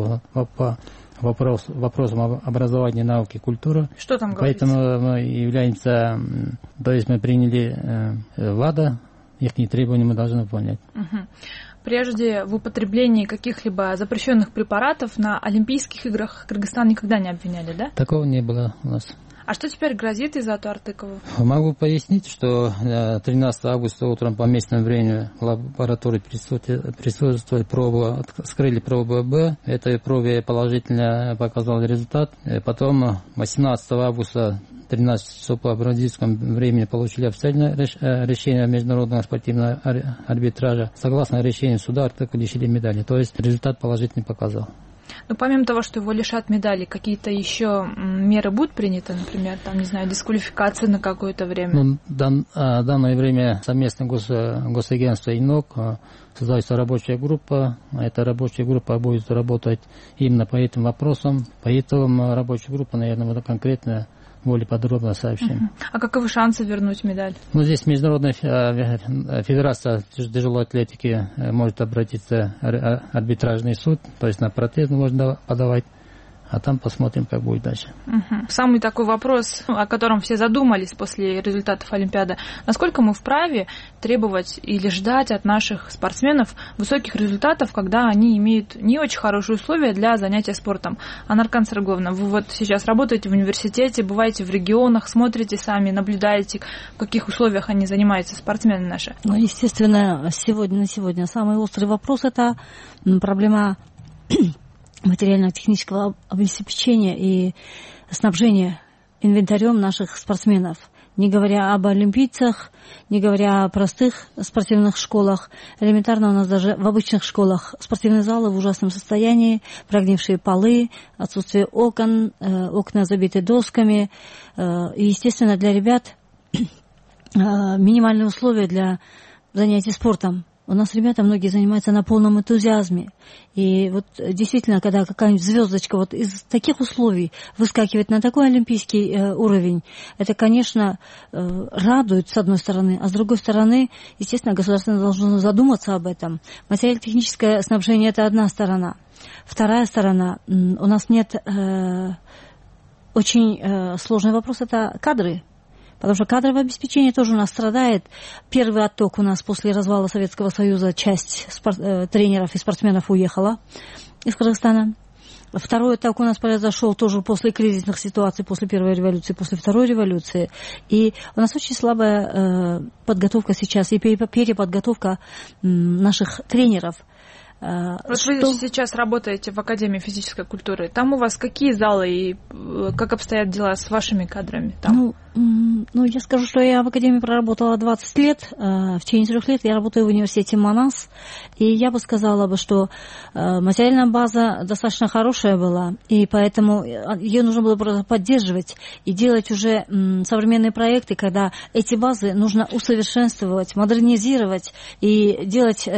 по вопросам образования, науки и культуры. Что там говорится? Поэтому мы являемся, то есть мы приняли ВАДА, их требования мы должны выполнять. Угу. Прежде в употреблении каких-либо запрещенных препаратов на Олимпийских играх Кыргызстан никогда не обвиняли, да? Такого не было у нас. А что теперь грозит Изату Артыкову? Могу пояснить, что 13 августа утром по местному времени в лаборатории присутствовали пробы, скрыли пробу Б. Этой пробе положительно показал результат. Потом 18 августа 13 часов по бразильскому времени получили официальное решение международного спортивного арбитража. Согласно решению суда Артыкова лишили медали. То есть результат положительный показал. Но помимо того, что его лишат медали, какие-то еще меры будут приняты, например, там, не знаю, дисквалификация на какое-то время? Ну, данное время совместно Госагентство и НОК создается рабочая группа. Эта рабочая группа будет работать именно по этим вопросам. По итогам рабочей группы, наверное, вот конкретно более подробно сообщим. А каковы шансы вернуть медаль? Ну, здесь Международная федерация тяжелой атлетики может обратиться в арбитражный суд, то есть на протест можно подавать. А там посмотрим, как будет дальше. Самый такой вопрос, о котором все задумались после результатов Олимпиады. Насколько мы вправе требовать или ждать от наших спортсменов высоких результатов, когда они имеют не очень хорошие условия для занятия спортом? Наркан Саргуловна, вы вот сейчас работаете в университете, бываете в регионах, смотрите сами, наблюдаете, в каких условиях они занимаются, спортсмены наши? Ну, естественно, на сегодня самый острый вопрос – это проблема материально-технического обеспечения и снабжения инвентарем наших спортсменов. Не говоря об олимпийцах, не говоря о простых спортивных школах. Элементарно у нас даже в обычных школах спортивные залы в ужасном состоянии, прогнившие полы, отсутствие окон, окна забиты досками. И, естественно, для ребят минимальные условия для занятий спортом. У нас ребята многие занимаются на полном энтузиазме. И вот действительно, когда какая-нибудь звездочка вот из таких условий выскакивает на такой олимпийский уровень, это, конечно, радует, с одной стороны, а с другой стороны, естественно, государство должно задуматься об этом. Материально-техническое снабжение – это одна сторона. Вторая сторона – у нас нет… Очень сложный вопрос – это кадры. Потому что кадровое обеспечение тоже у нас страдает. Первый отток у нас после развала Советского Союза, часть тренеров и спортсменов уехала из Кыргызстана. Второй отток у нас произошел тоже после кризисных ситуаций, после первой революции, после второй революции. И у нас очень слабая подготовка сейчас и переподготовка наших тренеров. Вот вы сейчас работаете в Академии физической культуры. Там у вас какие залы и как обстоят дела с вашими кадрами там? Ну, я скажу, что я в Академии проработала 20 лет. В течение 3 лет я работаю в университете Манас. И я бы сказала, что материальная база достаточно хорошая была. И поэтому ее нужно было просто поддерживать и делать уже современные проекты, когда эти базы нужно усовершенствовать, модернизировать и делать…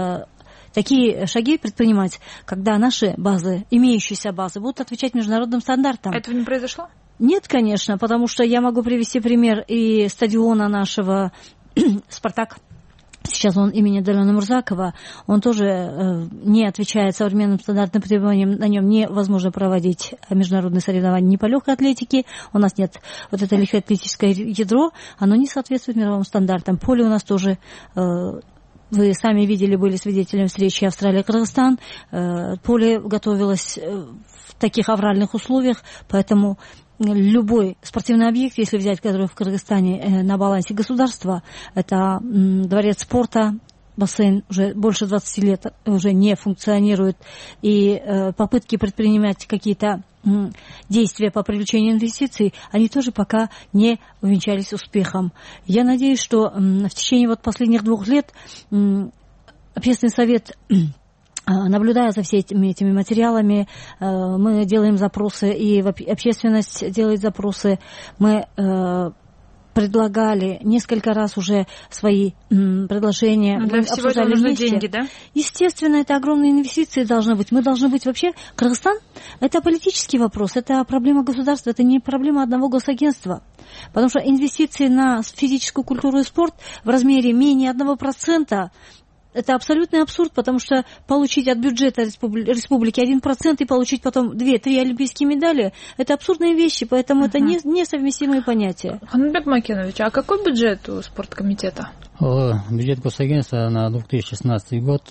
такие шаги предпринимать, когда наши базы, имеющиеся базы, будут отвечать международным стандартам. Этого не произошло? Нет, конечно, потому что я могу привести пример и стадиона нашего «Спартак». Сейчас он имени Далена Мурзакова, он тоже не отвечает современным стандартным требованиям, на нем невозможно проводить международные соревнования ни по легкой атлетике, у нас нет вот это легкоатлетическое ядро, оно не соответствует мировым стандартам. Поле у нас тоже… Вы сами видели, были свидетелями встречи Австралия-Кыргызстан. Поле готовилось в таких авральных условиях, поэтому любой спортивный объект, если взять, который в Кыргызстане на балансе государства, это дворец спорта, бассейн уже больше 20 лет уже не функционирует, и попытки предпринимать какие-то действия по привлечению инвестиций, они тоже пока не увенчались успехом. Я надеюсь, что в течение вот последних 2 лет Общественный совет, наблюдая за всеми этими материалами, мы делаем запросы, и общественность делает запросы, мы предлагали несколько раз уже свои предложения. Но для всего этого нужны деньги, да? Естественно, это огромные инвестиции должны быть. Мы должны быть вообще… Кыргызстан – это политический вопрос, это проблема государства, это не проблема одного госагентства. Потому что инвестиции на физическую культуру и спорт в размере менее 1%, это абсолютный абсурд, потому что получить от бюджета республики 1% и получить потом 2-3 олимпийские медали – это абсурдные вещи, поэтому это несовместимые понятия. Ханбек Макенович, а какой бюджет у спорткомитета? Бюджет госагентства на 2016 год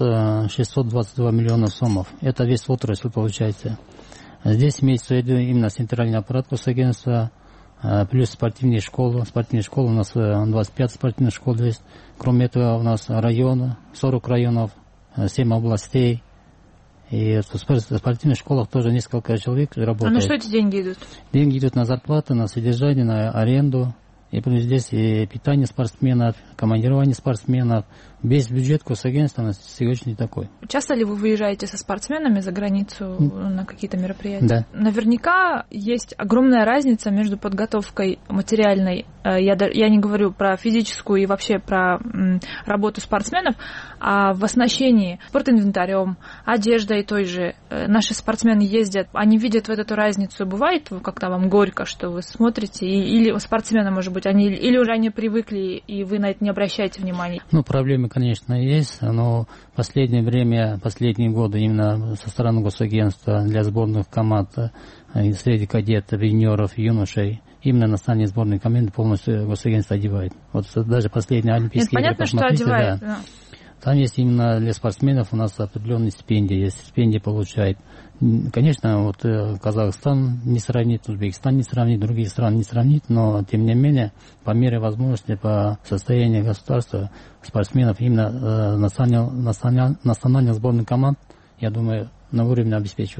622 миллиона сомов. Это весь отрасль получается. Здесь имеется в виду именно центральный аппарат госагентства, плюс спортивные школы. Спортивные школы у нас 25 спортивных школ есть. Кроме этого у нас районы, 40 районов, 7 областей. И в спортивных школах тоже несколько человек работает. А на что эти деньги идут? Деньги идут на зарплаты, на содержание, на аренду. И плюс здесь и питание спортсменов, командирование спортсменов. Весь бюджет госагентства на сегодняшний такой. Часто ли вы выезжаете со спортсменами за границу на какие-то мероприятия? Да. Наверняка есть огромная разница между подготовкой материальной, я не говорю про физическую и вообще про работу спортсменов, а в оснащении спортинвентарем, одеждой той же. Наши спортсмены ездят, они видят вот эту разницу. Бывает, когда вам горько, что вы смотрите, или у спортсмена, может быть, или уже они привыкли, и вы на это не обращаете внимания? Проблемы, конечно, есть, но в последнее время, последние годы именно со стороны госагентства для сборных команд среди кадетов, юниоров, юношей, именно национальные сборные команды полностью госагентство одевает. Вот даже последние олимпийские игры, посмотрите, что одевает, да. Там есть именно для спортсменов у нас определенные стипендии, есть стипендии получает. Конечно, вот Казахстан не сравнит, Узбекистан не сравнит, другие страны не сравнит, но тем не менее, по мере возможности, по состоянию государства, спортсменов именно национальных сборных команд, я думаю, на уровне обеспечиваем.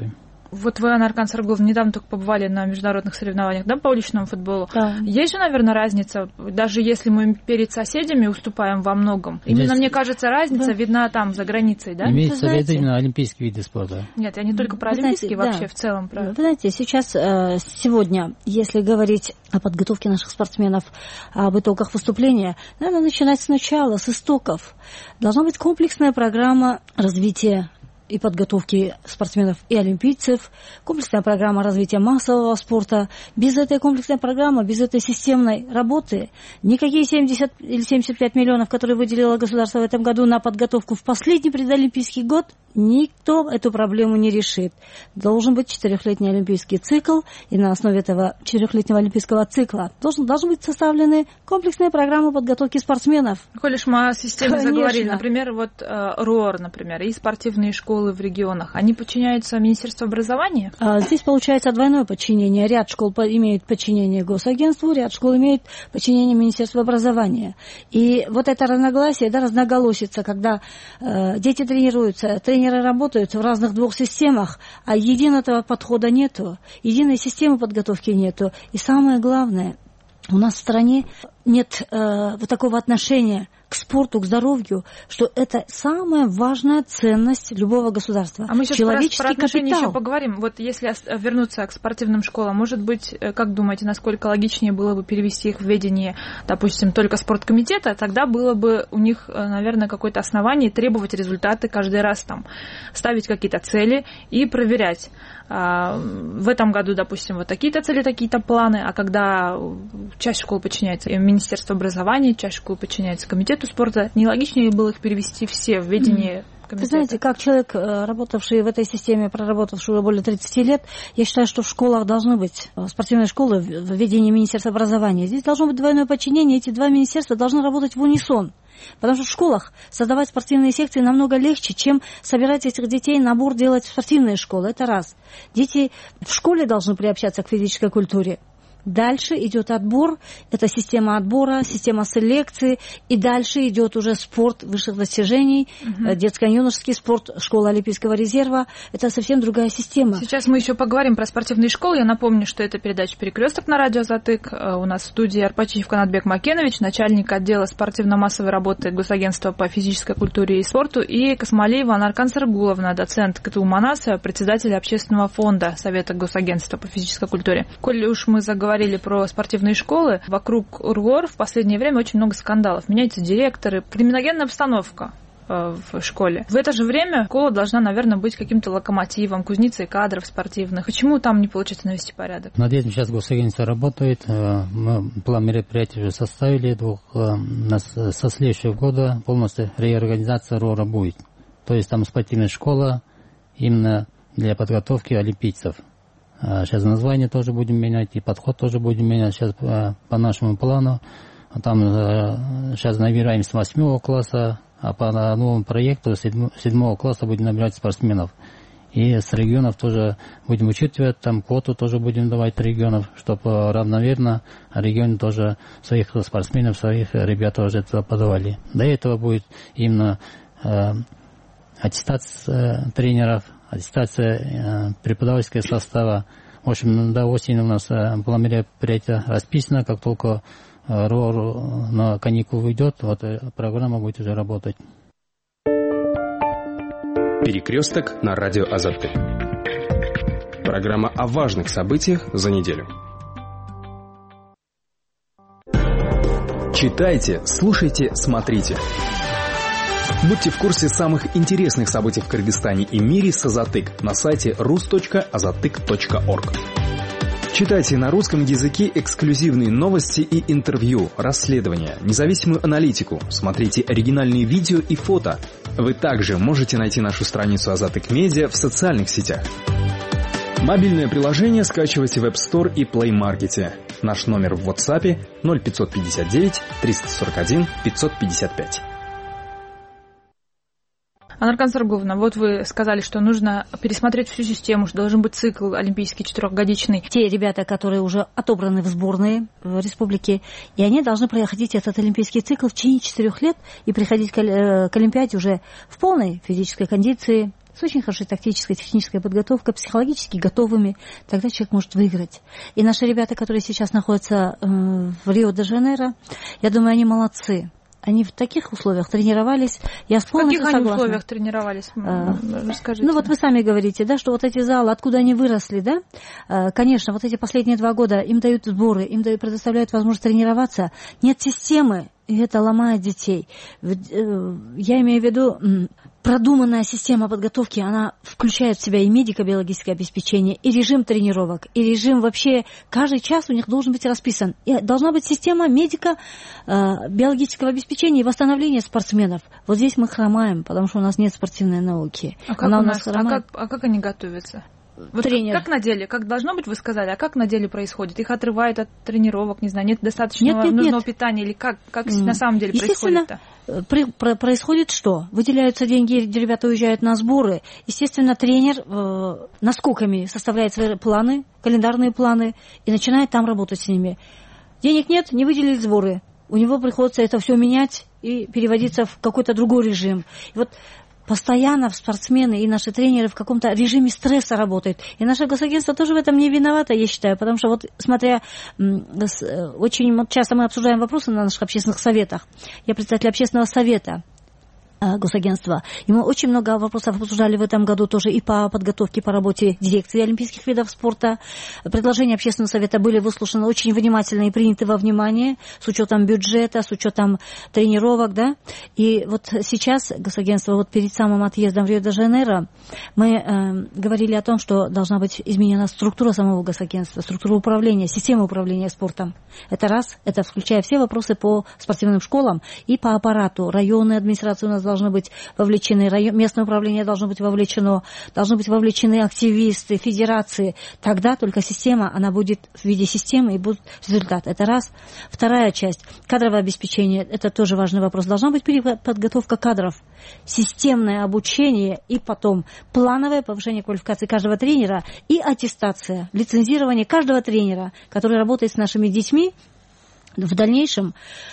Вот вы, Анар Кансаргуловна, недавно только побывали на международных соревнованиях, да, по уличному футболу. Да. Есть же, наверное, разница, даже если мы перед соседями уступаем во многом. Именно, мне кажется, разница видна там, за границей, да? Имеется в виду именно олимпийские виды спорта. Нет, я не только про олимпийские, вообще в целом. Вы знаете, сейчас, сегодня, если говорить о подготовке наших спортсменов, об итогах выступления, надо начинать сначала, с истоков. Должна быть комплексная программа развития и подготовки спортсменов и олимпийцев, комплексная программа развития массового спорта. Без этой комплексной программы, без этой системной работы, никакие 70 или 75 миллионов, которые выделило государство в этом году на подготовку в последний предолимпийский год, никто эту проблему не решит. Должен быть 4-летний олимпийский цикл, и на основе этого 4-летнего олимпийского цикла должны быть составлены комплексные программы подготовки спортсменов. Коль уж мы о системе заговорили, например, вот РОР, например, и спортивные школы в регионах, они подчиняются Министерству образования? Здесь получается двойное подчинение. Ряд школ имеет подчинение госагентству, ряд школ имеет подчинение Министерству образования. И вот это разногласие, разноголосица, когда дети тренируются, тренеры работают в разных двух системах, а единого подхода нету, единой системы подготовки нету. И самое главное, у нас в стране нет вот такого отношения к спорту, к здоровью, что это самая важная ценность любого государства. А мы сейчас человеческий про отношения капитал. еще поговорим. Вот если вернуться к спортивным школам, может быть, как думаете, насколько логичнее было бы перевести их в ведение, допустим, только спорткомитета, тогда было бы у них, наверное, какое-то основание требовать результаты каждый раз, там, ставить какие-то цели и проверять. В этом году, допустим, вот такие-то цели, такие-то планы, а когда часть школ подчиняется Министерству образования, часть школ подчиняется комитету спорта, не логичнее было их перевести все в ведение комитета? Вы знаете, как человек, работавший в этой системе, проработавший уже более 30 лет, я считаю, что в школах должны быть спортивные школы в ведении Министерства образования. Здесь должно быть двойное подчинение, эти два министерства должны работать в унисон. Потому что в школах создавать спортивные секции намного легче, чем собирать этих детей, набор делать в спортивные школы. Это раз. Дети в школе должны приобщаться к физической культуре. Дальше идет отбор, это система отбора, система селекции, и дальше идет уже спорт высших достижений, детско-юношеский спорт, школа Олимпийского резерва. Это совсем другая система. Сейчас мы еще поговорим про спортивные школы. Я напомню, что это передача «Перекресток» на радио «Азатык». У нас в студии Арпачиев Канатбек Макенович, начальник отдела спортивно-массовой работы Госагентства по физической культуре и спорту, и Касмалиева Анар Кансаргуловна, доцент КТУ МАНАСа, председатель общественного фонда Совета Госагентства по физической культуре. Коль уж мы заговорили про спортивные школы, вокруг РГОР в последнее время очень много скандалов. Меняются директоры, криминогенная обстановка в школе. В это же время школа должна, наверное, быть каким-то локомотивом, кузницей кадров спортивных. Почему там не получится навести порядок? Над этим сейчас госагентство работает. Мы план мероприятий уже составили. Со следующего года полностью реорганизация РОРа будет. То есть там спортивная школа именно для подготовки олимпийцев. Сейчас название тоже будем менять, и подход тоже будем менять сейчас по нашему плану. Там сейчас набираем с 8 класса, а по новому проекту с 7 класса будем набирать спортсменов. И с регионов тоже будем учитывать, там квоту тоже будем давать регионов, чтобы равномерно регионы тоже своих спортсменов, своих ребят тоже туда подавали. До этого будет именно аттестация тренеров, аттестация преподавательского состава. В общем, до осени у нас план мероприятия расписано. Как только РОР на каникулы уйдет, вот программа будет уже работать. Перекресток на радио Азатык. Программа о важных событиях за неделю. Читайте, слушайте, смотрите. Будьте в курсе самых интересных событий в Кыргызстане и мире с Азатык на сайте rus.azatyk.org. Читайте на русском языке эксклюзивные новости и интервью, расследования, независимую аналитику, смотрите оригинальные видео и фото. Вы также можете найти нашу страницу Азатык Медиа в социальных сетях. Мобильное приложение скачивайте в App Store и Play Market. Наш номер в WhatsApp 0559 341 555. Анар Кансаргуловна, вот вы сказали, что нужно пересмотреть всю систему, что должен быть цикл олимпийский 4-годичный. Те ребята, которые уже отобраны в сборные в республике, и они должны проходить этот олимпийский цикл в течение 4 лет и приходить к Олимпиаде уже в полной физической кондиции, с очень хорошей тактической, технической подготовкой, психологически готовыми, тогда человек может выиграть. И наши ребята, которые сейчас находятся в Рио-де-Жанейро, я думаю, они молодцы. Они в таких условиях тренировались. Я полностью согласна. В каких они условиях тренировались? Расскажите. Ну вот вы сами говорите, да, что вот эти залы, откуда они выросли, да? Конечно, вот эти последние 2 года им дают сборы, им предоставляют возможность тренироваться. Нет системы, и это ломает детей. Я имею в виду, продуманная система подготовки, она включает в себя и медико-биологическое обеспечение, и режим тренировок, и режим вообще, каждый час у них должен быть расписан. И должна быть система медико-биологического обеспечения и восстановления спортсменов. Вот здесь мы хромаем, потому что у нас нет спортивной науки. Как они готовятся? Вот как на деле, как должно быть, вы сказали, а как на деле происходит? Их отрывают от тренировок, не знаю, нет достаточного нужного питания, или как на самом деле происходит-то? Происходит что? Выделяются деньги, ребята уезжают на сборы. Естественно, тренер наскоками составляет свои планы, календарные планы, и начинает там работать с ними. Денег нет, не выделили сборы. У него приходится это все менять и переводиться в какой-то другой режим. И вот постоянно спортсмены и наши тренеры в каком-то режиме стресса работают. И наше госагентство тоже в этом не виновато, я считаю, потому что вот смотря, очень часто мы обсуждаем вопросы на наших общественных советах. Я председатель общественного совета госагентства. И мы очень много вопросов обсуждали в этом году тоже и по подготовке, по работе дирекции олимпийских видов спорта. Предложения общественного совета были выслушаны очень внимательно и приняты во внимание с учетом бюджета, с учетом тренировок, да. И вот сейчас госагентство, вот перед самым отъездом в Рио-де-Жанейро, мы говорили о том, что должна быть изменена структура самого госагентства, структура управления, система управления спортом. Это раз, это включая все вопросы по спортивным школам и по аппарату. Районные администрации у нас должны быть вовлечены, местное управление должно быть вовлечено, должны быть вовлечены активисты, федерации. Тогда только система, она будет в виде системы и будет результат. Это раз. Вторая часть, кадровое обеспечение, это тоже важный вопрос. Должна быть переподготовка кадров, системное обучение и потом плановое повышение квалификации каждого тренера и аттестация, лицензирование каждого тренера, который работает с нашими детьми. В дальнейшем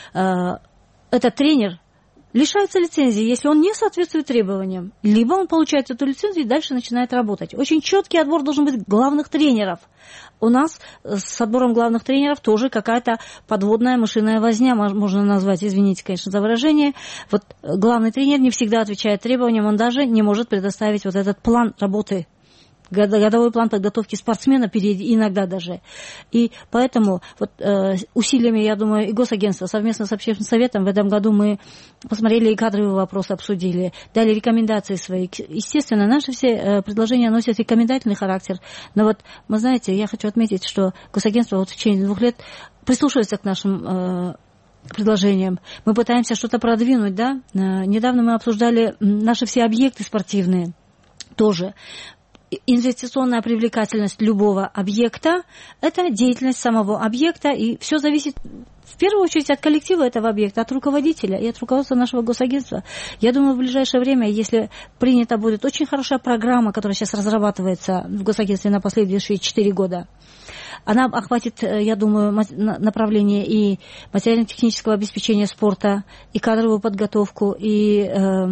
этот тренер лишается лицензии, если он не соответствует требованиям. Либо он получает эту лицензию и дальше начинает работать. Очень четкий отбор должен быть главных тренеров. У нас с отбором главных тренеров тоже какая-то подводная мышиная возня, можно назвать, извините, конечно, за выражение. Вот главный тренер не всегда отвечает требованиям, он даже не может предоставить вот этот план работы, годовой план подготовки спортсмена, иногда даже. И поэтому вот, усилиями, я думаю, и госагентства совместно с общественным советом в этом году мы посмотрели и кадровые вопросы обсудили, дали рекомендации свои. Естественно, наши все предложения носят рекомендательный характер. Но вот, вы знаете, я хочу отметить, что госагентство вот в течение 2 лет прислушивается к нашим предложениям. Мы пытаемся что-то продвинуть, да. Недавно мы обсуждали наши все объекты спортивные тоже. Инвестиционная привлекательность любого объекта – это деятельность самого объекта, и все зависит в первую очередь от коллектива этого объекта, от руководителя и от руководства нашего госагентства. Я думаю, в ближайшее время, если принята будет очень хорошая программа, которая сейчас разрабатывается в госагентстве на последующие 4 года, она охватит, я думаю, направление и материально-технического обеспечения спорта, и кадровую подготовку, и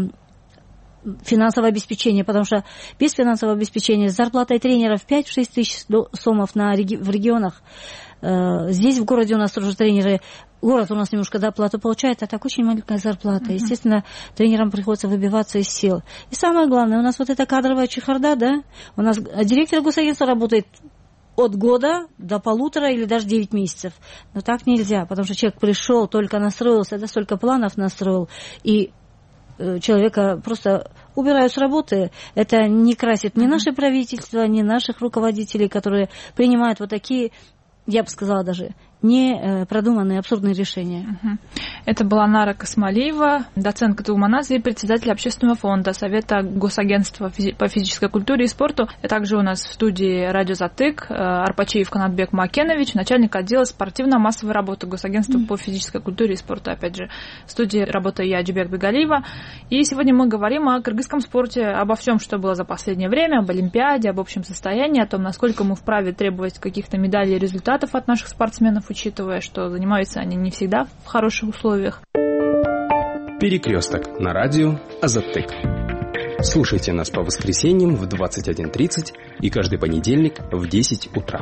финансовое обеспечение, потому что без финансового обеспечения с зарплатой тренеров 5-6 тысяч сомов в регионах. Здесь в городе у нас тоже тренеры, город у нас немножко зарплату получает, а так очень маленькая зарплата. Естественно, тренерам приходится выбиваться из сил. И самое главное, у нас вот эта кадровая чехарда, да, у нас директор госагентства работает от года до 1,5 или даже 9 месяцев. Но так нельзя, потому что человек пришел, только настроился, да, столько планов настроил, и человека просто убирают с работы. Это не красит ни наше правительство, ни наших руководителей, которые принимают вот такие, я бы сказала даже, не продуманные, абсурдные решения. Это была Нара Касмалиева, доцент КТУ МАНАС и председатель общественного фонда Совета Госагентства по физической культуре и спорту. И также у нас в студии радио «Затык» Арпачиев Канатбек Макенович, начальник отдела спортивно-массовой работы Госагентства по физической культуре и спорту. Опять же, в студии работаю я, Джубек Бегалиева. И сегодня мы говорим о кыргызском спорте, обо всем, что было за последнее время, об Олимпиаде, об общем состоянии, о том, насколько мы вправе требовать каких-то медалей и результатов от наших спортсменов, учитывая, что занимаются они не всегда в хороших условиях. Перекресток на радио Азаттык. Слушайте нас по воскресеньям в 21:30 и каждый понедельник в 10 утра.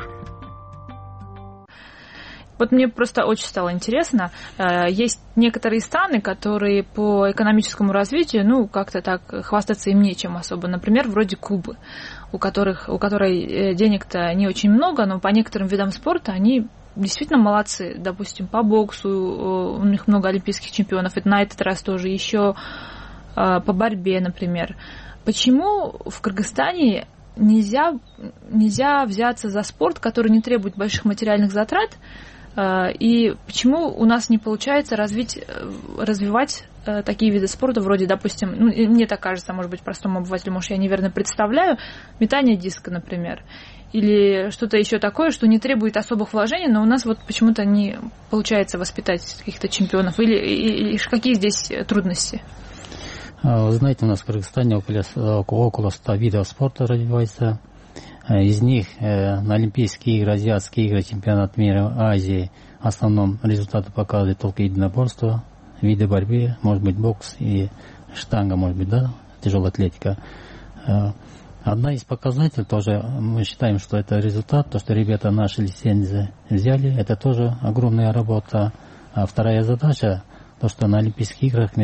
Вот мне просто очень стало интересно. Есть некоторые страны, которые по экономическому развитию, как-то так хвастаться им нечем особо. Например, вроде Кубы, у которой денег-то не очень много, но по некоторым видам спорта они действительно молодцы. Допустим, по боксу у них много олимпийских чемпионов. И на этот раз тоже еще по борьбе, например. Почему в Кыргызстане нельзя взяться за спорт, который не требует больших материальных затрат? И почему у нас не получается развивать такие виды спорта, вроде, допустим, мне так кажется, может быть, простому обывателю, может, я неверно представляю, метание диска, например, или что-то еще такое, что не требует особых вложений, но у нас вот почему-то не получается воспитать каких-то чемпионов, или какие здесь трудности? Вы знаете, у нас в Кыргызстане около 100 видов спорта развивается. Из них на Олимпийские игры, Азиатские игры, чемпионат мира, Азии в основном результаты показывают только единоборство, виды борьбы, может быть бокс и штанга, может быть, да, тяжелая атлетика. Одна из показателей тоже, мы считаем, что это результат, то, что ребята наши лицензии взяли, это тоже огромная работа. А вторая задача, то, что на Олимпийских играх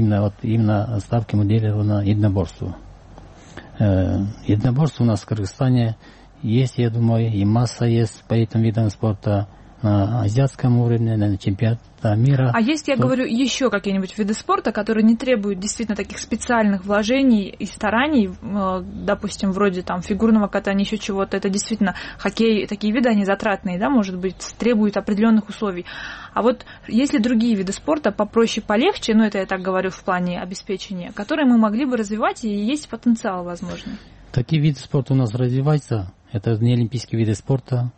именно ставки мы делали на единоборство. Единоборство у нас в Кыргызстане есть, я думаю, и масса есть по этим видам спорта на азиатском уровне, на чемпионате мира. А есть, я говорю, еще какие-нибудь виды спорта, которые не требуют действительно таких специальных вложений и стараний, допустим, вроде там фигурного катания, еще чего-то, это действительно хоккей, такие виды, они затратные, да, может быть, требуют определенных условий. А вот есть ли другие виды спорта попроще, полегче, это я так говорю в плане обеспечения, которые мы могли бы развивать, и есть потенциал, возможно? Такие виды спорта у нас развиваются, это не олимпийские виды спорта.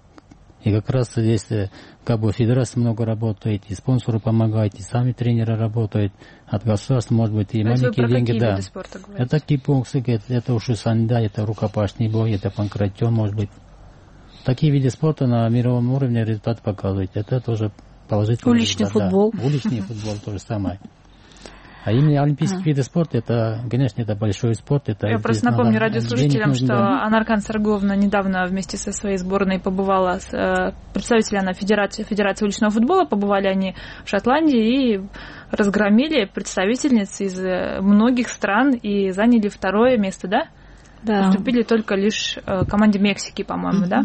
И как раз здесь федерация много работает, и спонсоры помогают, и сами тренеры работают, от государства, может быть, и маленькие деньги. Да. Это кикбоксинг, это уши-санда, это рукопашный бой, это панкратион, может быть. Такие виды спорта на мировом уровне результат показывают. Это тоже положительный уличный футбол. Да. Уличный футбол то же самое. А именно олимпийские виды спорта, это, конечно, это большой спорт. Я просто напомню радиослушателям, что Анаркан Сарговна недавно вместе со своей сборной побывала, представители она Федерации уличного футбола, побывали они в Шотландии и разгромили представительниц из многих стран и заняли 2-е место, да? Да. Уступили только лишь команде Мексики, по-моему, да?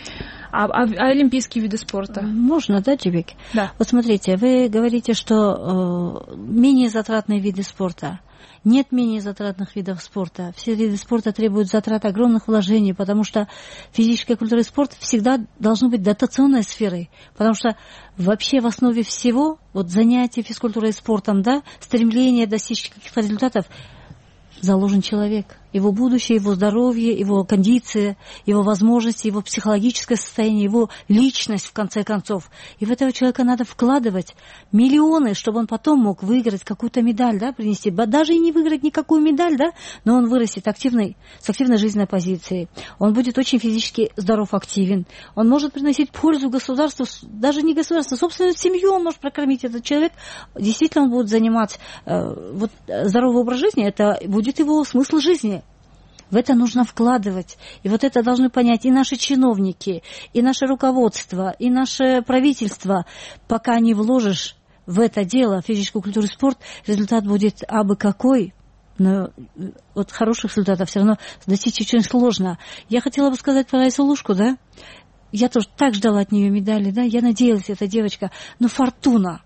А олимпийские виды спорта? Можно, да, Джибек? Да. Вот смотрите, вы говорите, что менее затратные виды спорта. Нет менее затратных видов спорта. Все виды спорта требуют затрат огромных вложений, потому что физическая культура и спорт всегда должны быть дотационной сферой. Потому что вообще в основе всего, занятия физкультурой и спортом, да, стремление достичь каких-то результатов, заложен человек. Его будущее, его здоровье, его кондиция, его возможности, его психологическое состояние, его личность, в конце концов. И в этого человека надо вкладывать миллионы, чтобы он потом мог выиграть какую-то медаль, да, принести. Даже и не выиграть никакую медаль, да, но он вырастет с активной жизненной позицией. Он будет очень физически здоров, активен. Он может приносить пользу государству, даже не государству, собственную семью он может прокормить. Этот человек, действительно, он будет занимать здоровый образ жизни, это будет его смысл жизни. В это нужно вкладывать. И это должны понять и наши чиновники, и наше руководство, и наше правительство. Пока не вложишь в это дело, физическую культуру и спорт, результат будет абы какой. Но хороших результатов все равно достичь очень сложно. Я хотела бы сказать про Раису Лушку, да? Я тоже так ждала от нее медали, да? Я надеялась, эта девочка. Но фортуна.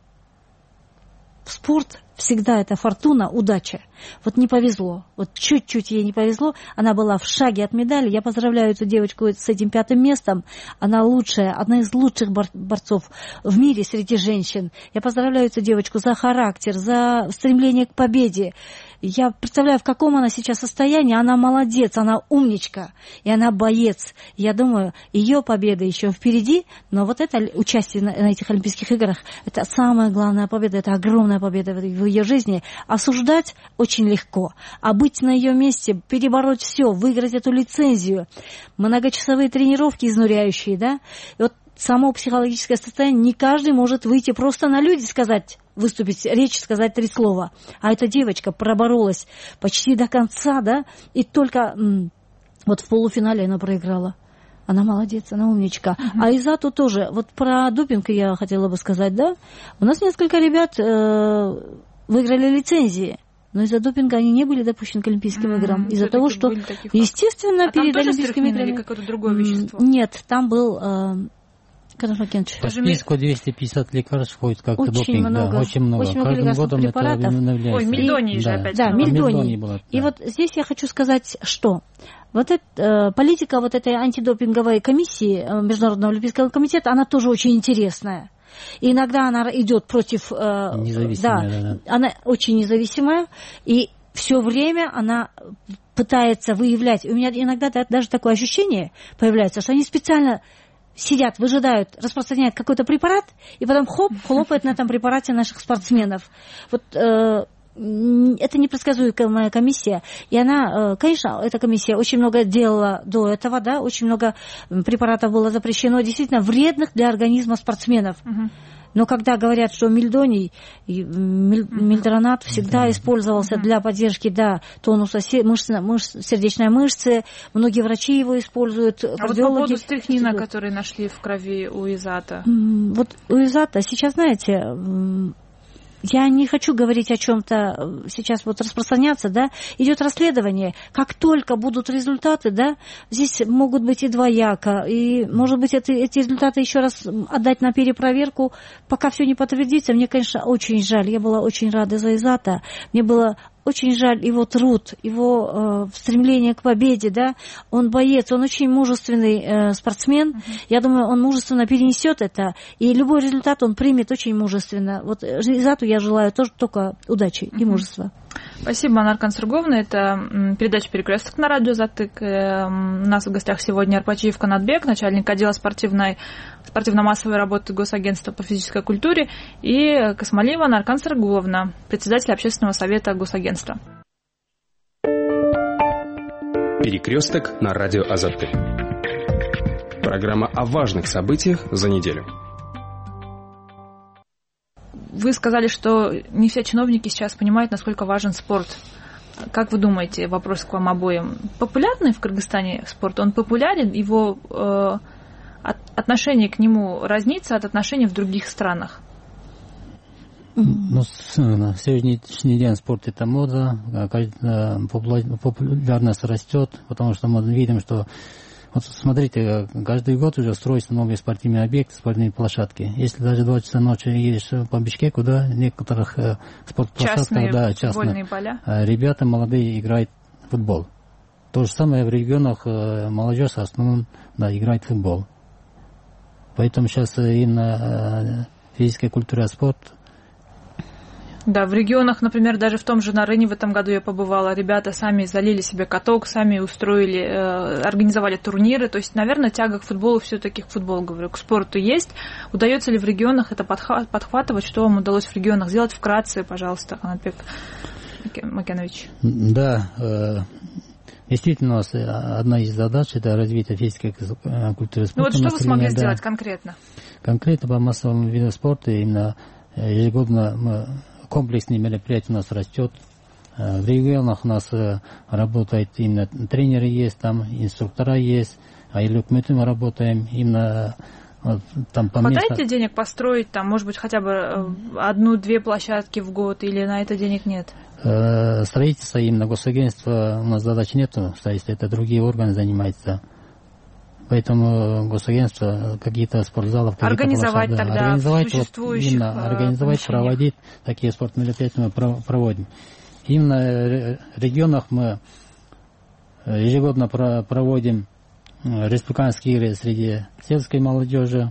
Спорт всегда это фортуна, удача. Не повезло. Чуть-чуть ей не повезло. Она была в шаге от медали. Я поздравляю эту девочку с этим 5-м местом. Она лучшая, одна из лучших борцов в мире среди женщин. Я поздравляю эту девочку за характер, за стремление к победе. Я представляю, в каком она сейчас состоянии. Она молодец, она умничка, и она боец. Я думаю, ее победа еще впереди, но это участие на этих Олимпийских играх, это самая главная победа, это огромная победа в ее жизни. Осуждать очень легко, а быть на ее месте, перебороть все, выиграть эту лицензию, многочасовые тренировки изнуряющие, да, и само психологическое состояние, не каждый может выйти просто на люди и сказать: выступить, речь сказать 3 слова. А эта девочка проборолась почти до конца, да, и только вот в полуфинале она проиграла. Она молодец, она умничка. А Изату тоже. Вот про допинг я хотела бы сказать, да. У нас несколько ребят выиграли лицензии. Но из-за допинга они не были допущены к Олимпийским играм. Из-за того, что, естественно, перед Олимпийскими играми... Или какое-то другое вещество? Нет, там был... По списку 250 лекарств входит как очень допинг. Много, да, очень много. Каждым годом препаратов. Это обновляется. Ой, мельдоний же опять. Да, мельдоний. Было, да. И вот здесь я хочу сказать, что вот политика вот этой антидопинговой комиссии Международного олимпийского комитета, она тоже очень интересная. И иногда она идет против... Независимая, да. Она очень независимая, и все время она пытается выявлять. У меня иногда даже такое ощущение появляется, что они специально сидят, выжидают, распространяют какой-то препарат, и потом хлопают на этом препарате наших спортсменов. Вот это непредсказуемая комиссия. И она, конечно, эта комиссия очень много делала до этого, да, очень много препаратов было запрещено, действительно вредных для организма спортсменов. Но когда говорят, что мельдоний, мельдронат всегда использовался для поддержки, да, тонуса сердечной мышцы, многие врачи его используют. А вот по поводу стрихнина, который нашли в крови у Изата? Вот у Изата сейчас, знаете... Я не хочу говорить о чем-то сейчас вот распространяться, да, идет расследование. Как только будут результаты, да, здесь могут быть и двояко, и, может быть, эти результаты еще раз отдать на перепроверку, пока все не подтвердится. Мне, конечно, очень жаль, я была очень рада за Изата, мне было очень жаль его труд, его стремление к победе, да, он боец, он очень мужественный спортсмен, я думаю, он мужественно перенесет это, и любой результат он примет очень мужественно. Вот Изату я желаю тоже только удачи и мужества. Спасибо, Анар Кансырговна. Это передача «Перекресток» на радио «Затык». У нас в гостях сегодня Арпачиев Канатбек, начальник отдела спортивно-массовой работы Госагентства по физической культуре, и Касмалиева Анар Кансыргуловна, председатель общественного совета Госагентства. «Перекресток» на радио «Азатык». Программа о важных событиях за неделю. Вы сказали, что не все чиновники сейчас понимают, насколько важен спорт. Как вы думаете, вопрос к вам обоим, популярный в Кыргызстане спорт? Он популярен? Его отношение к нему разнится от отношений в других странах? Ну, на сегодняшний день спорт — это мода, популярность растет, потому что мы видим, что вот смотрите, каждый год уже строятся новые спортивные объекты, спортивные площадки. Если даже 2 часа ночи едешь по Бишкеку, да, в некоторых спортплощадках, частные поля, ребята молодые играют в футбол. То же самое в регионах молодежь в основном, да, играет в футбол. Поэтому сейчас именно физическая культура, спорт. Да, в регионах, например, даже в том же Нарыне в этом году я побывала, ребята сами залили себе каток, сами устроили, организовали турниры, то есть, наверное, тяга к футболу все-таки, к спорту есть. Удается ли в регионах это подхватывать? Что вам удалось в регионах сделать? Вкратце, пожалуйста, Канатбек Макенович. Да, действительно, у нас одна из задач — это развитие физической культуры спорта. Ну вот что вы смогли сделать конкретно? Конкретно по массовым видам спорта именно ежегодно комплексные мероприятия у нас растет. В регионах у нас работают именно тренеры есть, там инструктора есть, а и мы работаем именно там по месту. Хватает ли денег построить там, может быть, хотя бы 1-2 площадки в год, или на это денег нет? Строительство именно госагентства у нас задач нету, строительство это другие органы занимаются. Поэтому госагентство какие-то спортзалы, организовать тогда существующих, организовать, проводить такие спортмероприятия мы проводим. Именно в регионах мы ежегодно проводим республиканские игры среди сельской молодежи.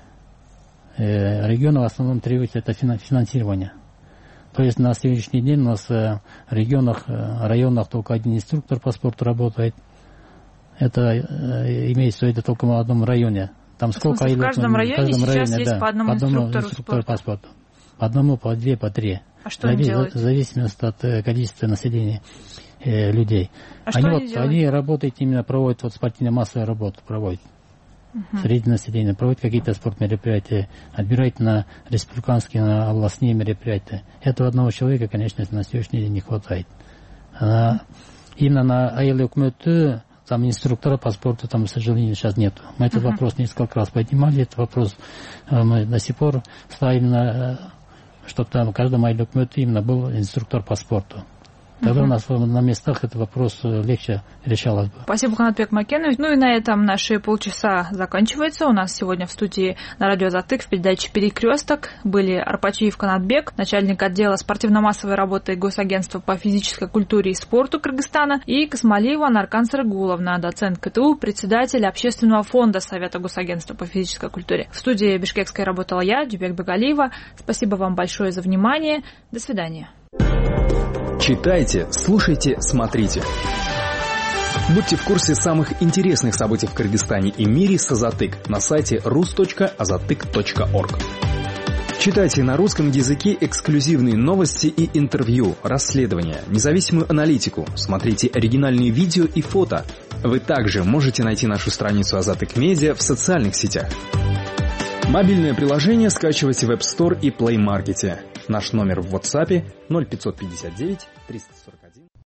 Регионы в основном требуют это финансирование. То есть на сегодняшний день у нас в регионах, районах только один инструктор по спорту работает. Это имеется в виду только в одном районе. Там сколько в каждом районе сейчас есть по одному инструктору по спорту. По одному, по 2, по 3. А что они делают? В зависимости от количества населения людей. А что они делают? Они работают, именно проводят спортивно-массовую работу. среди населения, проводить какие-то спортмероприятия, отбирать на республиканские, на областные мероприятия. Этого одного человека, конечно, на сегодняшний день не хватает. Именно на айыл өкмөтү там инструктора по спорту там, к сожалению, сейчас нету. Мы этот вопрос несколько раз поднимали, этот вопрос мы до сих пор ставим, чтобы там в каждом айыл өкмөтү именно был инструктор по спорту. Тогда у нас на местах этот вопрос легче решалось бы. Спасибо, Канатбек Макенович. Ну и на этом наши полчаса заканчиваются. У нас сегодня в студии на радио «Азатык» в передаче «Перекресток» были Арпачиев Канатбек, начальник отдела спортивно-массовой работы Госагентства по физической культуре и спорту Кыргызстана, и Касмалиева Наркан Сарыгуловна, доцент КТУ, председатель общественного фонда Совета Госагентства по физической культуре. В студии бишкекской работала я, Джубек Бегалиева. Спасибо вам большое за внимание. До свидания. Читайте, слушайте, смотрите. Будьте в курсе самых интересных событий в Кыргызстане и мире с Азатык на сайте rus.azatyk.org. Читайте на русском языке эксклюзивные новости и интервью, расследования, независимую аналитику, смотрите оригинальные видео и фото. Вы также можете найти нашу страницу Азатык Медиа в социальных сетях. Мобильное приложение скачивайте в App Store и Play Market. Наш номер в WhatsApp 0559 340.